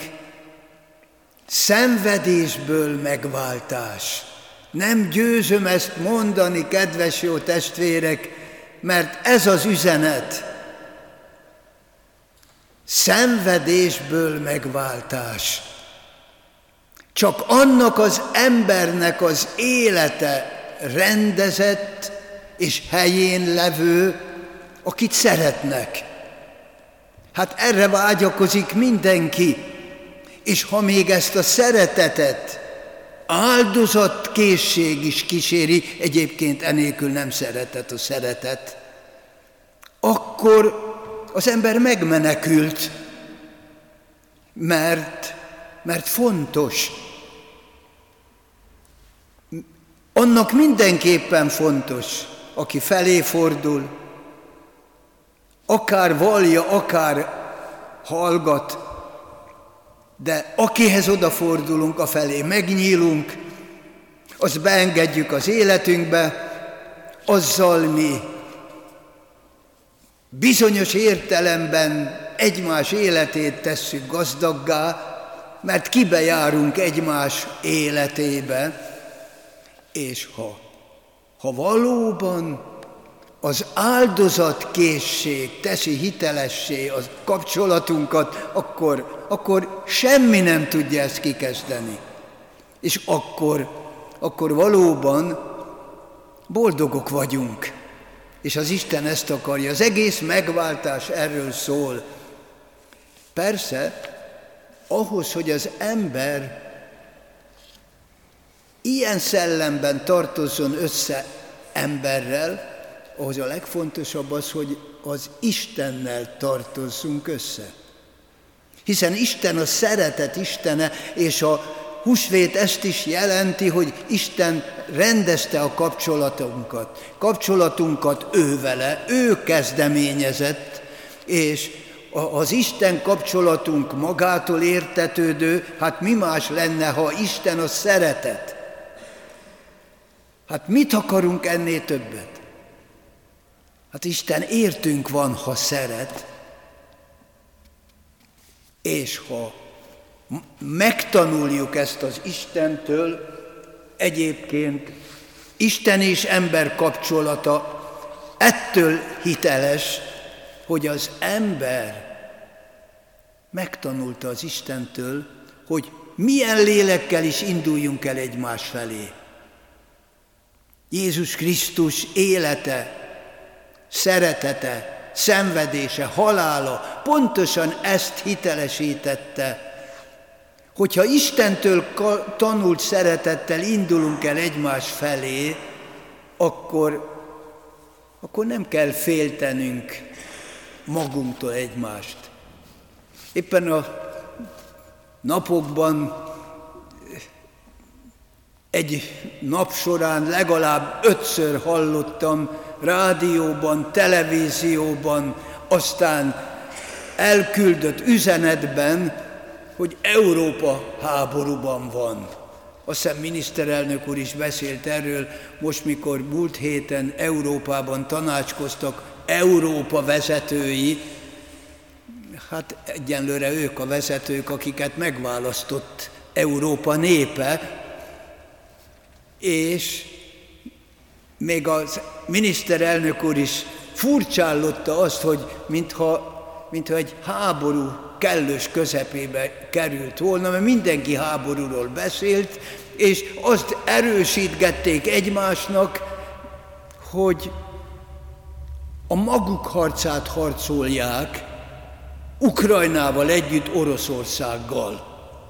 szenvedésből megváltás. Nem győzöm ezt mondani, kedves jó testvérek, mert ez az üzenet. Szenvedésből megváltás. Csak annak az embernek az élete rendezett és helyén levő, akit szeretnek. Hát erre vágyakozik mindenki, és ha még ezt a szeretetet áldozatkészség is kíséri, egyébként enélkül nem szeretet a szeretet, akkor az ember megmenekült, mert mert fontos. Annak mindenképpen fontos, aki felé fordul, akár vallja, akár hallgat, de akihez odafordulunk, afelé megnyílunk, azt beengedjük az életünkbe, azzal mi bizonyos értelemben egymás életét tesszük gazdaggá, mert kibejárunk egymás életébe, és ha, ha valóban az áldozatkészség teszi hitelessé a kapcsolatunkat, akkor, akkor semmi nem tudja ezt kikezdeni. És akkor, akkor valóban boldogok vagyunk. És az Isten ezt akarja. Az egész megváltás erről szól. Persze, ahhoz, hogy az ember ilyen szellemben tartozzon össze emberrel, ahhoz a legfontosabb az, hogy az Istennel tartozzunk össze. Hiszen Isten a szeretet Istene, és a húsvét ezt is jelenti, hogy Isten rendezte a kapcsolatunkat. Kapcsolatunkat ő vele, ő kezdeményezett, és az Isten kapcsolatunk magától értetődő, hát mi más lenne, ha Isten a szeretet? Hát mit akarunk ennél többet? Hát Isten értünk van, ha szeret, és ha megtanuljuk ezt az Istentől, egyébként Isten és ember kapcsolata ettől hiteles, hogy az ember megtanulta az Istentől, hogy milyen lélekkel is induljunk el egymás felé. Jézus Krisztus élete, szeretete, szenvedése, halála pontosan ezt hitelesítette, hogyha Istentől tanult szeretettel indulunk el egymás felé, akkor, akkor nem kell féltenünk magunktól egymást. Éppen a napokban egy nap során legalább ötször hallottam rádióban, televízióban, aztán elküldött üzenetben, hogy Európa háborúban van. Azt hiszem miniszterelnök úr is beszélt erről, most mikor múlt héten Európában tanácskoztak Európa vezetői, hát egyenlőre ők a vezetők, akiket megválasztott Európa népe, és még az miniszterelnök úr is furcsállotta azt, hogy mintha, mintha egy háború kellős közepébe került volna, mert mindenki háborúról beszélt, és azt erősítgették egymásnak, hogy a maguk harcát harcolják Ukrajnával együtt Oroszországgal.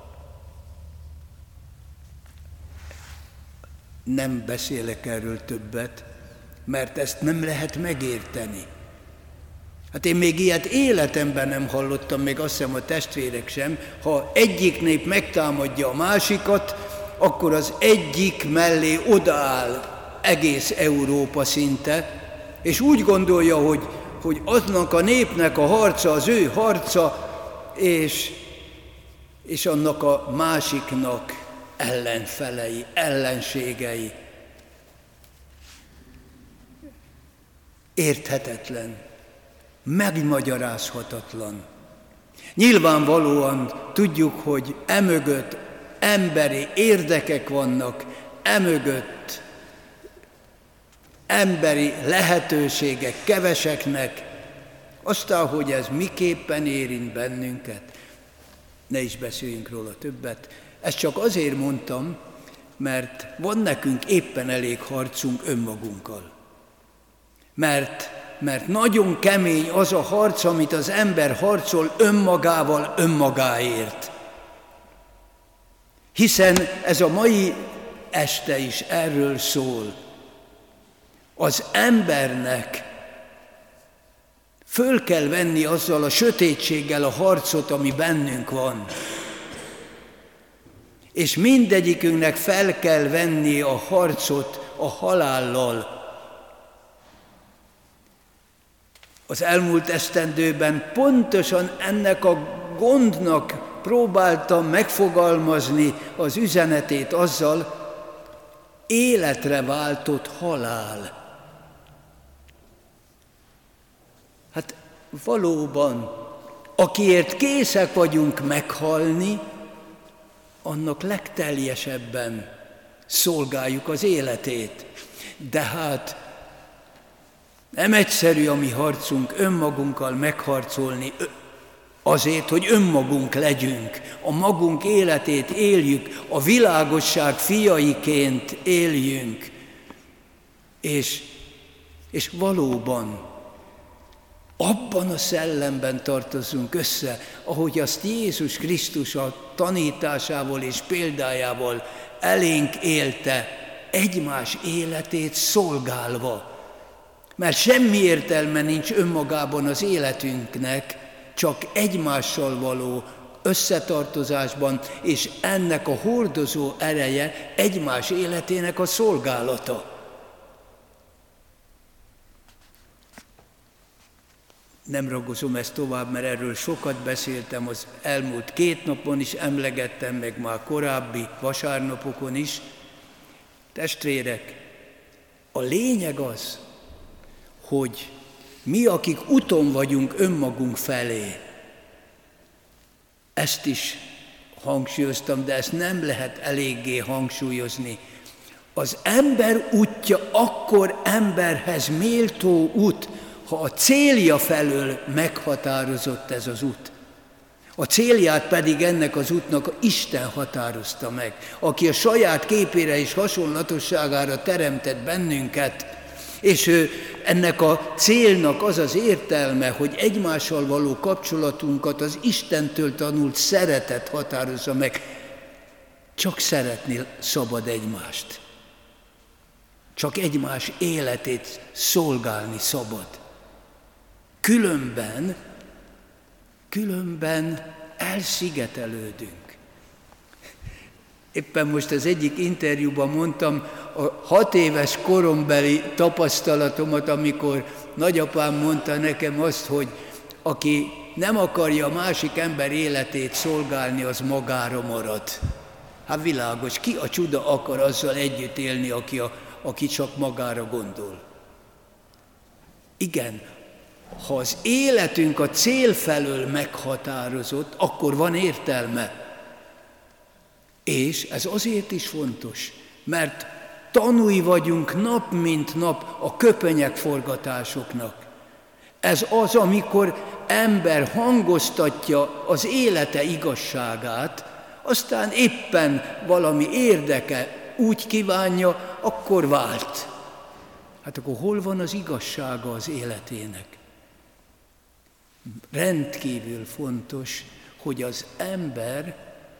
Nem beszélek erről többet, mert ezt nem lehet megérteni. Hát én még ilyet életemben nem hallottam, még azt hiszem a testvérek sem, ha egyik nép megtámadja a másikat, akkor az egyik mellé odaáll egész Európa szinte, és úgy gondolja, hogy, hogy aznak a népnek a harca az ő harca, és, és annak a másiknak ellenfelei, ellenségei. Érthetetlen, megmagyarázhatatlan. Nyilvánvalóan tudjuk, hogy emögött emberi érdekek vannak, emögött emberi lehetőségek keveseknek, aztán, hogy ez miképpen érint bennünket, ne is beszéljünk róla többet. Ezt csak azért mondtam, mert van nekünk éppen elég harcunk önmagunkkal. Mert, mert nagyon kemény az a harc, amit az ember harcol önmagával, önmagáért. Hiszen ez a mai este is erről szól. Az embernek föl kell venni azzal a sötétséggel a harcot, ami bennünk van. és mindegyikünknek fel kell venni a harcot a halállal. Az elmúlt esztendőben pontosan ennek a gondnak próbáltam megfogalmazni az üzenetét azzal, életre váltott halál. Hát valóban, akiért készek vagyunk meghalni, annak legteljesebben szolgáljuk az életét. De hát nem egyszerű a mi harcunk önmagunkkal megharcolni azért, hogy önmagunk legyünk, a magunk életét éljük, a világosság fiaiként éljünk. És, és valóban abban a szellemben tartozzunk össze, ahogy azt Jézus Krisztus a tanításával és példájával elénk élte, egymás életét szolgálva. Mert semmi értelme nincs önmagában az életünknek, csak egymással való összetartozásban, és ennek a hordozó ereje egymás életének a szolgálata. Nem ragozom ezt tovább, mert erről sokat beszéltem, az elmúlt két napon is emlegettem, meg már korábbi vasárnapokon is. Testvérek, a lényeg az, hogy mi, akik úton vagyunk önmagunk felé, ezt is hangsúlyoztam, de ezt nem lehet eléggé hangsúlyozni. Az ember útja akkor emberhez méltó út, ha a célja felől meghatározott ez az út. A célját pedig ennek az útnak Isten határozta meg, aki a saját képére és hasonlatosságára teremtett bennünket, és ő, ennek a célnak az az értelme, hogy egymással való kapcsolatunkat az Istentől tanult szeretet határozza meg. Csak szeretni szabad egymást. Csak egymás életét szolgálni szabad. Különben, különben elszigetelődünk. Éppen most az egyik interjúban mondtam a hat éves korombeli tapasztalatomat, amikor nagyapám mondta nekem azt, hogy aki nem akarja a másik ember életét szolgálni, az magára marad. Hát világos, ki a csuda akar azzal együtt élni, aki, a, aki csak magára gondol. Igen, ha az életünk a cél felől meghatározott, akkor van értelme. És ez azért is fontos, mert tanúi vagyunk nap mint nap a köpenyek forgatásoknak. Ez az, amikor ember hangoztatja az élete igazságát, aztán éppen valami érdeke úgy kívánja, akkor vált. Hát akkor hol van az igazsága az életének? Rendkívül fontos, hogy az ember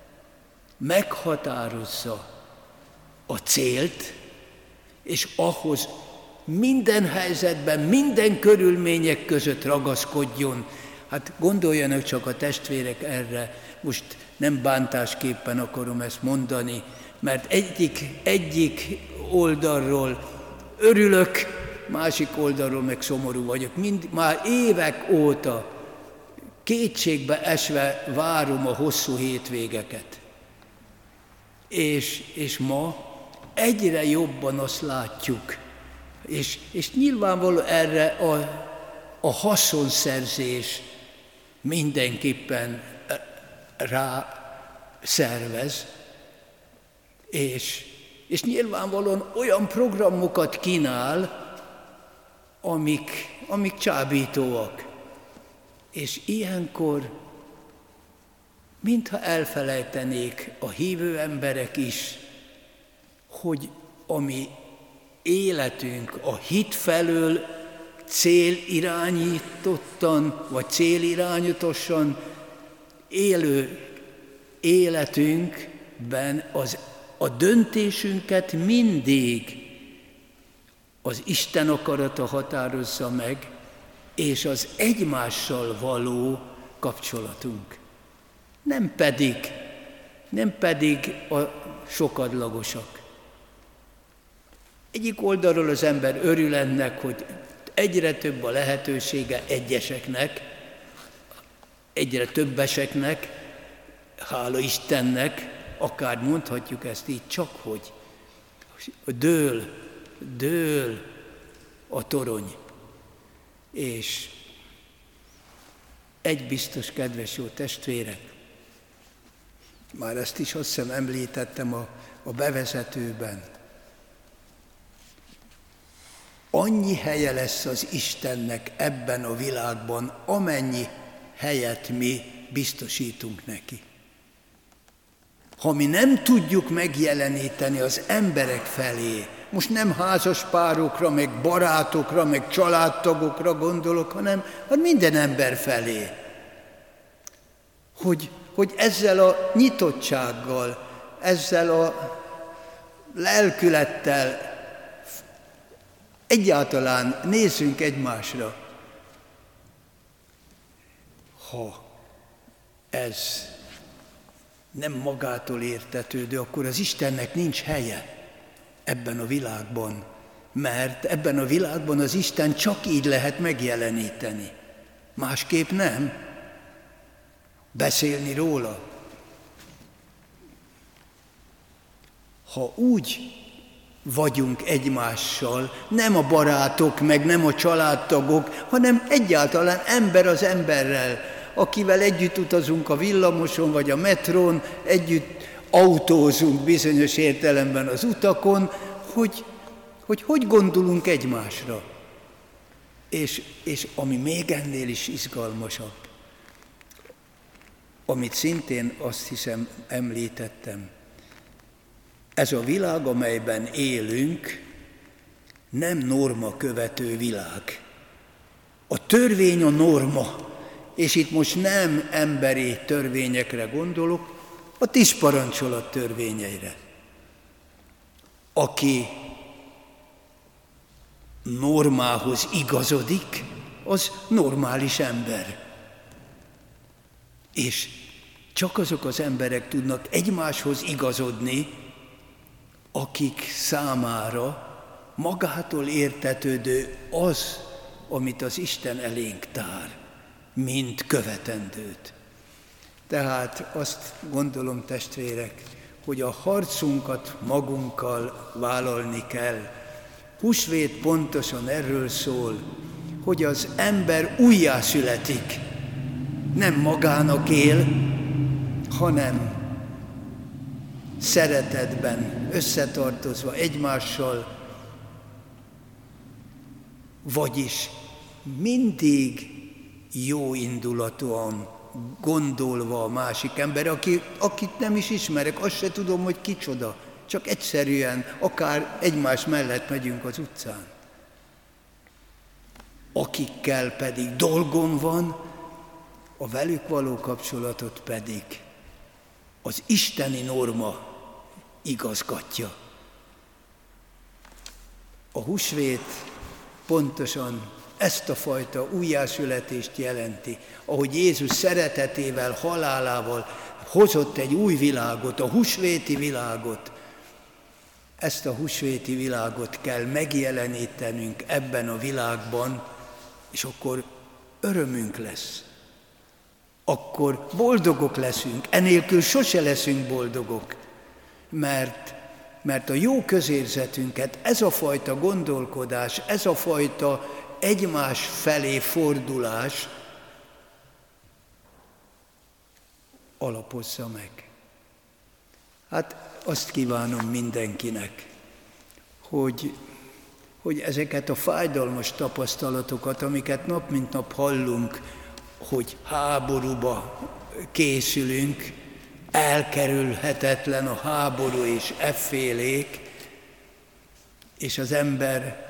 meghatározza a célt, és ahhoz minden helyzetben, minden körülmények között ragaszkodjon. Hát gondoljanak csak a testvérek erre, most nem bántásképpen akarom ezt mondani, mert egyik, egyik oldalról örülök, másik oldalról meg szomorú vagyok. Mind, már évek óta kétségbe esve várom a hosszú hétvégeket. És, és ma egyre jobban azt látjuk, és, és nyilvánvaló erre a, a haszonszerzés mindenképpen rá szervez, és, és nyilvánvalóan olyan programokat kínál, amik, amik csábítóak. És ilyenkor, mintha elfelejtenék a hívő emberek is, hogy a mi életünk a hit felől célirányítottan, vagy célirányítosan élő életünkben az, a döntésünket mindig az Isten akarata határozza meg, és az egymással való kapcsolatunk. Nem pedig nem pedig a sokadlagosak. Egyik oldalról az ember örül ennek, hogy egyre több a lehetősége egyeseknek, egyre többeseknek, hála Istennek, akár mondhatjuk ezt így, csak hogy dől, dől a torony. És egy biztos, kedves jó testvérek, már ezt is azt hiszem említettem a, a bevezetőben, annyi helye lesz az Istennek ebben a világban, amennyi helyet mi biztosítunk neki. Ha mi nem tudjuk megjeleníteni az emberek felé, most nem házas párokra, meg barátokra, meg családtagokra gondolok, hanem hát minden ember felé, hogy, hogy ezzel a nyitottsággal, ezzel a lelkülettel egyáltalán nézzünk egymásra. Ha ez nem magától értetődő, akkor az Istennek nincs helye ebben a világban, mert ebben a világban az Isten csak így lehet megjeleníteni. Másképp nem. Beszélni róla. Ha úgy vagyunk egymással, nem a barátok, meg nem a családtagok, hanem egyáltalán ember az emberrel, akivel együtt utazunk a villamoson vagy a metrón, együtt autózunk bizonyos értelemben az utakon, hogy hogy, hogy gondolunk egymásra. És, és ami még ennél is izgalmasabb, amit szintén azt hiszem említettem, ez a világ, amelyben élünk, nem norma követő világ. A törvény a norma, és itt most nem emberi törvényekre gondolok, a tíz parancsolat törvényeire. Aki normához igazodik, az normális ember. És csak azok az emberek tudnak egymáshoz igazodni, akik számára magától értetődő az, amit az Isten elénk tár, mint követendőt. Tehát azt gondolom, testvérek, hogy a harcunkat magunkkal vállalni kell. Húsvét pontosan erről szól, hogy az ember újjászületik, nem magának él, hanem szeretetben, összetartozva egymással, vagyis mindig jó indulatúan gondolva a másik ember, aki, akit nem is ismerek, azt se tudom, hogy kicsoda, csak egyszerűen, akár egymás mellett megyünk az utcán. Akikkel pedig dolgom van, a velük való kapcsolatot pedig az isteni norma igazgatja. A húsvét pontosan ezt a fajta újjászületést jelenti, ahogy Jézus szeretetével, halálával hozott egy új világot, a húsvéti világot. Ezt a húsvéti világot kell megjelenítenünk ebben a világban, és akkor örömünk lesz. Akkor boldogok leszünk, enélkül sose leszünk boldogok, mert, mert a jó közérzetünket ez a fajta gondolkodás, ez a fajta egymás felé fordulás alapozza meg. Hát azt kívánom mindenkinek, hogy, hogy ezeket a fájdalmas tapasztalatokat, amiket nap mint nap hallunk, hogy háborúba készülünk, elkerülhetetlen a háború és effélék, és az ember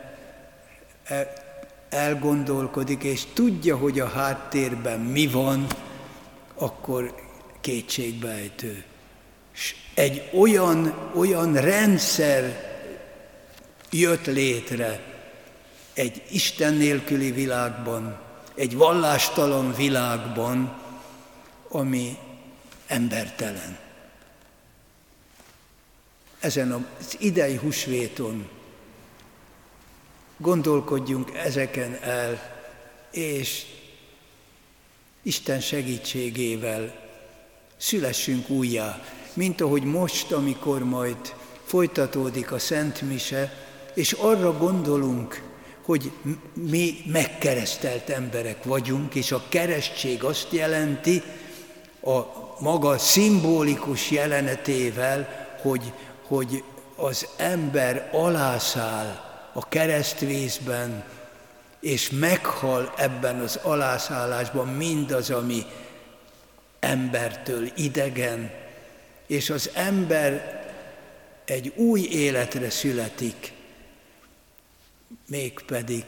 elgondolkodik, és tudja, hogy a háttérben mi van, akkor kétségbeejtő. S egy olyan, olyan rendszer jött létre egy Isten nélküli világban, egy vallástalan világban, ami embertelen. ezen az idei húsvéton gondolkodjunk ezeken el, és Isten segítségével szülessünk újjá, mint ahogy most, amikor majd folytatódik a Szent Mise, és arra gondolunk, hogy mi megkeresztelt emberek vagyunk, és a keresztség azt jelenti, a maga szimbolikus jelenetével, hogy, hogy az ember alászáll a keresztvízben, és meghal ebben az alászállásban mindaz, ami embertől idegen, és az ember egy új életre születik, mégpedig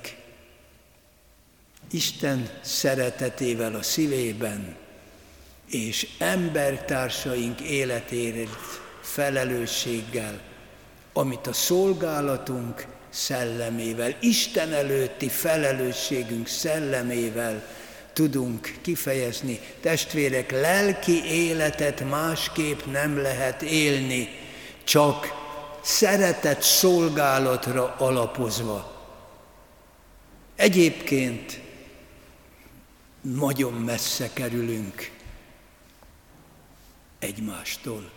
Isten szeretetével a szívében, és embertársaink életéért felelősséggel, amit a szolgálatunk szellemével, Isten előtti felelősségünk szellemével tudunk kifejezni. Testvérek, lelki életet másképp nem lehet élni, csak szeretet szolgálatra alapozva. Egyébként nagyon messze kerülünk egymástól.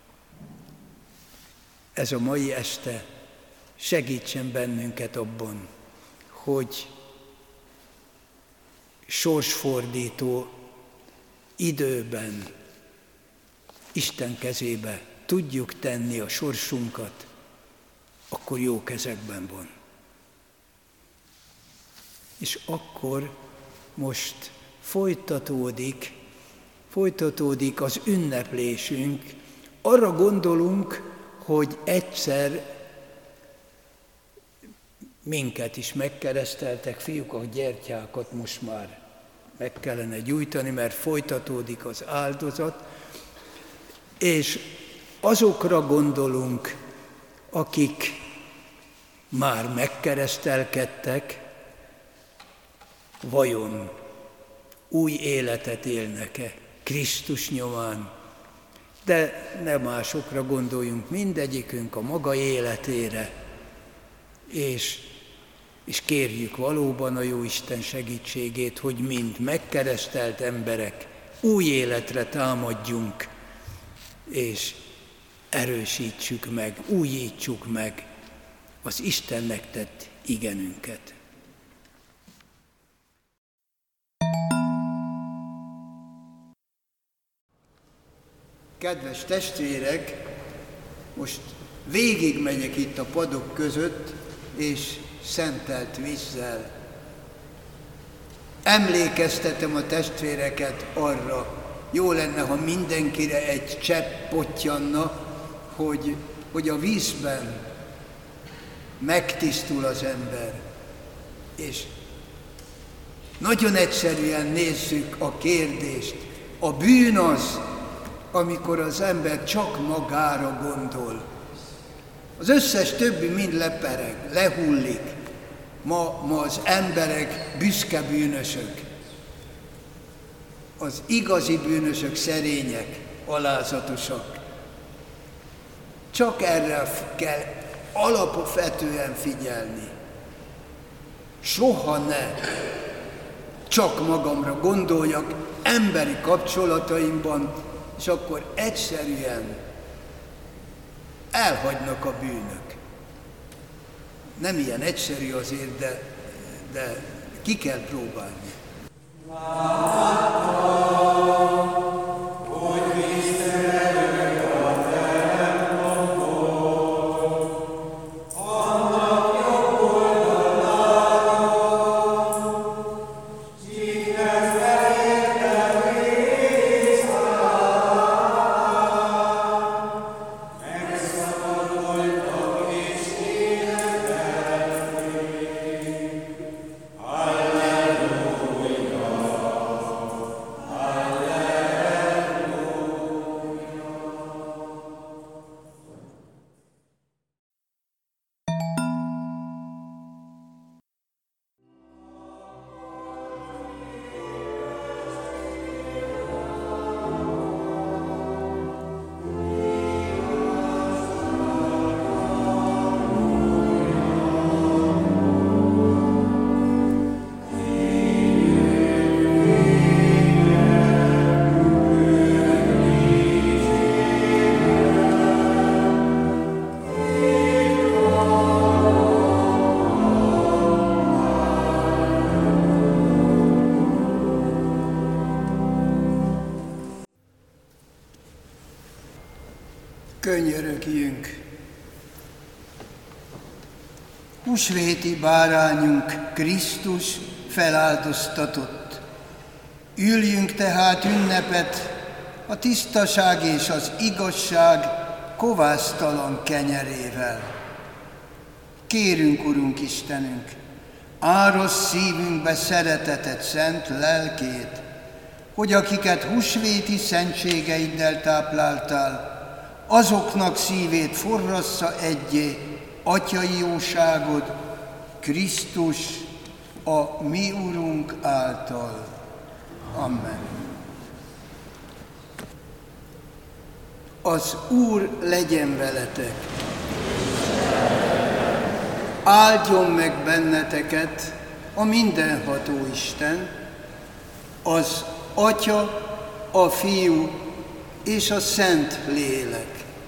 Ez a mai este segítsen bennünket abban, hogy sorsfordító időben Isten kezébe tudjuk tenni a sorsunkat, akkor jó kezekben van. És akkor most folytatódik, folytatódik az ünneplésünk. Arra gondolunk, hogy egyszer minket is megkereszteltek, fiúk, a gyertyákat most már meg kellene gyújtani, mert folytatódik az áldozat, és azokra gondolunk, akik már megkeresztelkedtek, vajon új életet élnek-e Krisztus nyomán, de ne másokra gondoljunk, mindegyikünk a maga életére, és, és kérjük valóban a Jóisten segítségét, hogy mind megkeresztelt emberek új életre támadjunk, és erősítsük meg, újítsuk meg az Istennek tett igenünket. Kedves testvérek, most végigmegyek itt a padok között, és szentelt vízzel emlékeztetem a testvéreket arra, jó lenne, ha mindenkire egy csepp pottyanna, hogy, hogy a vízben megtisztul az ember. És nagyon egyszerűen nézzük a kérdést. A bűn az, amikor az ember csak magára gondol. Az összes többi mind lepereg, lehullik. Ma, ma az emberek büszke bűnösök. Az igazi bűnösök szerények, alázatosak. Csak erre kell alapvetően figyelni. Soha ne csak magamra gondoljak emberi kapcsolataimban, és akkor egyszerűen elhagynak a bűnök. Nem ilyen egyszerű azért, de, de ki kell próbálni. Alleluia, Könyörögjünk! Húsvéti bárányunk Krisztus feláldoztatott. Üljünk tehát ünnepet a tisztaság és az igazság kovásztalan kenyerével. Kérünk, Urunk Istenünk, árasd szívünkbe szereteted szent lelkét, hogy akiket húsvéti szentségeiddel tápláltál, azoknak szívét forrassza egyé atyai jóságod, Krisztus, a mi Urunk által. Amen. Az Úr legyen veletek. Áldjon meg benneteket a mindenható Isten, az Atya, a Fiú és a Szent Lélek.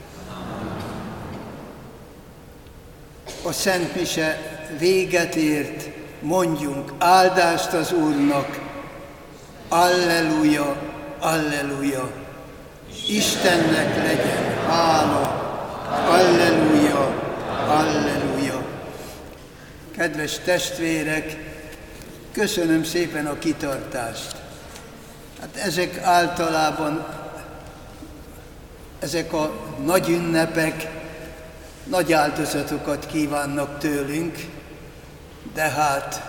A Szent Mise véget ért, mondjunk áldást az Úrnak. Alleluja, alleluja. Istennek legyen hála. Alleluja, alleluja. Kedves testvérek, köszönöm szépen a kitartást. Hát ezek általában, ezek a nagy ünnepek nagy áldozatokat kívánnak tőlünk, de hát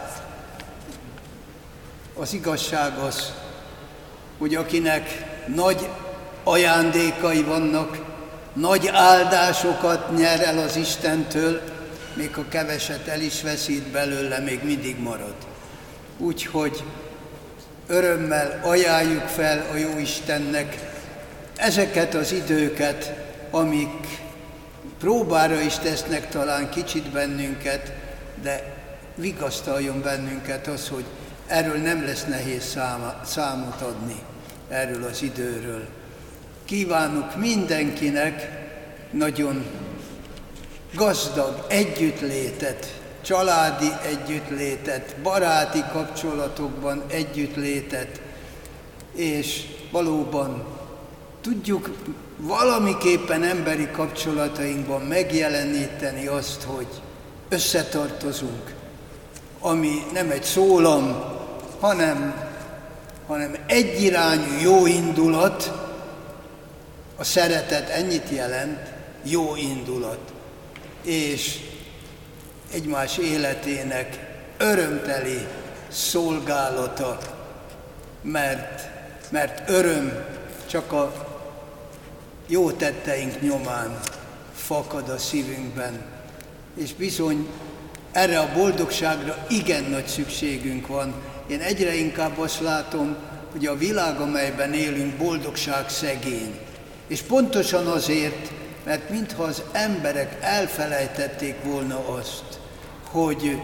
az igazság az, hogy akinek nagy ajándékai vannak, nagy áldásokat nyer el az Istentől, még ha keveset el is veszít belőle, még mindig marad. Úgyhogy örömmel ajánljuk fel a jó Istennek ezeket az időket, amik próbára is tesznek talán kicsit bennünket, de vigasztaljon bennünket az, hogy erről nem lesz nehéz száma, számot adni, erről az időről. Kívánok mindenkinek nagyon gazdag együttlétet, családi együttlétet, baráti kapcsolatokban együttlétet, és valóban tudjuk valamiképpen emberi kapcsolatainkban megjeleníteni azt, hogy összetartozunk, ami nem egy szólam, hanem, hanem egyirányú jó indulat. A szeretet ennyit jelent, jó indulat, és egymás életének örömteli szolgálata, mert, mert öröm csak a jó tetteink nyomán fakad a szívünkben, és bizony erre a boldogságra igen nagy szükségünk van. Én egyre inkább azt látom, hogy a világ, amelyben élünk, boldogság szegény. És pontosan azért, mert mintha az emberek elfelejtették volna azt, hogy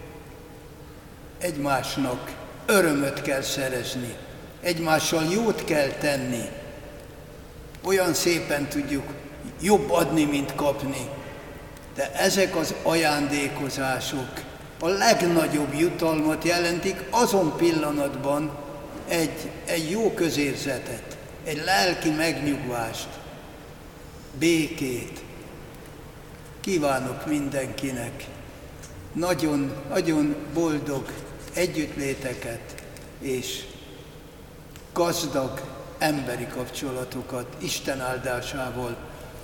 egymásnak örömöt kell szerezni, egymással jót kell tenni. Olyan szépen tudjuk jobb adni, mint kapni, de ezek az ajándékozások a legnagyobb jutalmat jelentik azon pillanatban, egy, egy jó közérzetet, egy lelki megnyugvást, békét. Kívánok mindenkinek nagyon, nagyon boldog együttléteket és gazdag emberi kapcsolatokat Isten áldásával.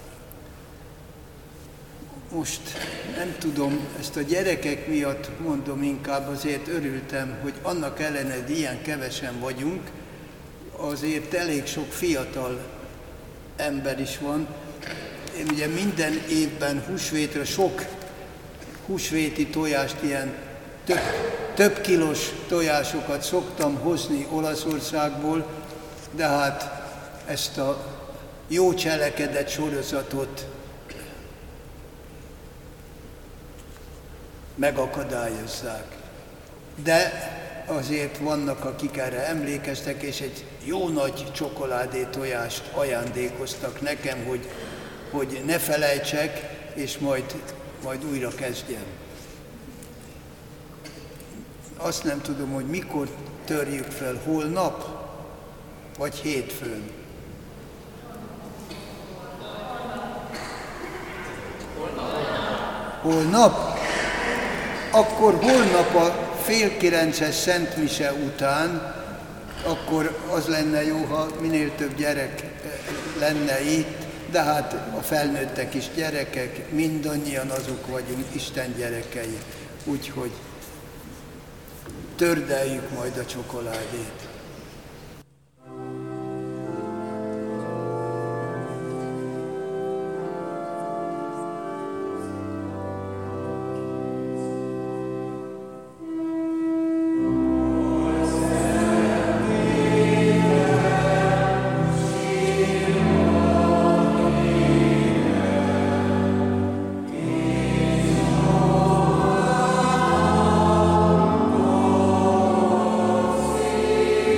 Most nem tudom, ezt a gyerekek miatt mondom, inkább azért örültem, hogy annak ellenére, hogy ilyen kevesen vagyunk, azért elég sok fiatal ember is van. Én ugye minden évben húsvétre sok húsvéti tojást, ilyen több, több kilós tojásokat szoktam hozni Olaszországból, de hát ezt a jó cselekedet sorozatot megakadályozzák. De azért vannak, akik erre emlékeztek, és egy jó nagy csokoládé tojást ajándékoztak nekem, hogy, hogy ne felejtsek, és majd, majd újra kezdjem. Azt nem tudom, hogy mikor törjük fel, holnap, vagy hétfőn. Holnap? Akkor holnap a fél kilences Szentmise után, akkor az lenne jó, ha minél több gyerek lenne itt, de hát a felnőttek is gyerekek, mindannyian azok vagyunk, Isten gyerekei. Úgyhogy tördeljük majd a csokoládét. Amen.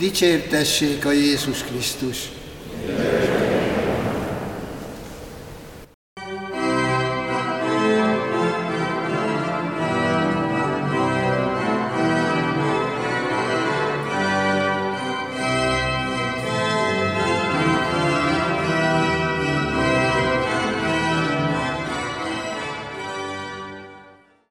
Dicsértessék a Jézus Krisztus!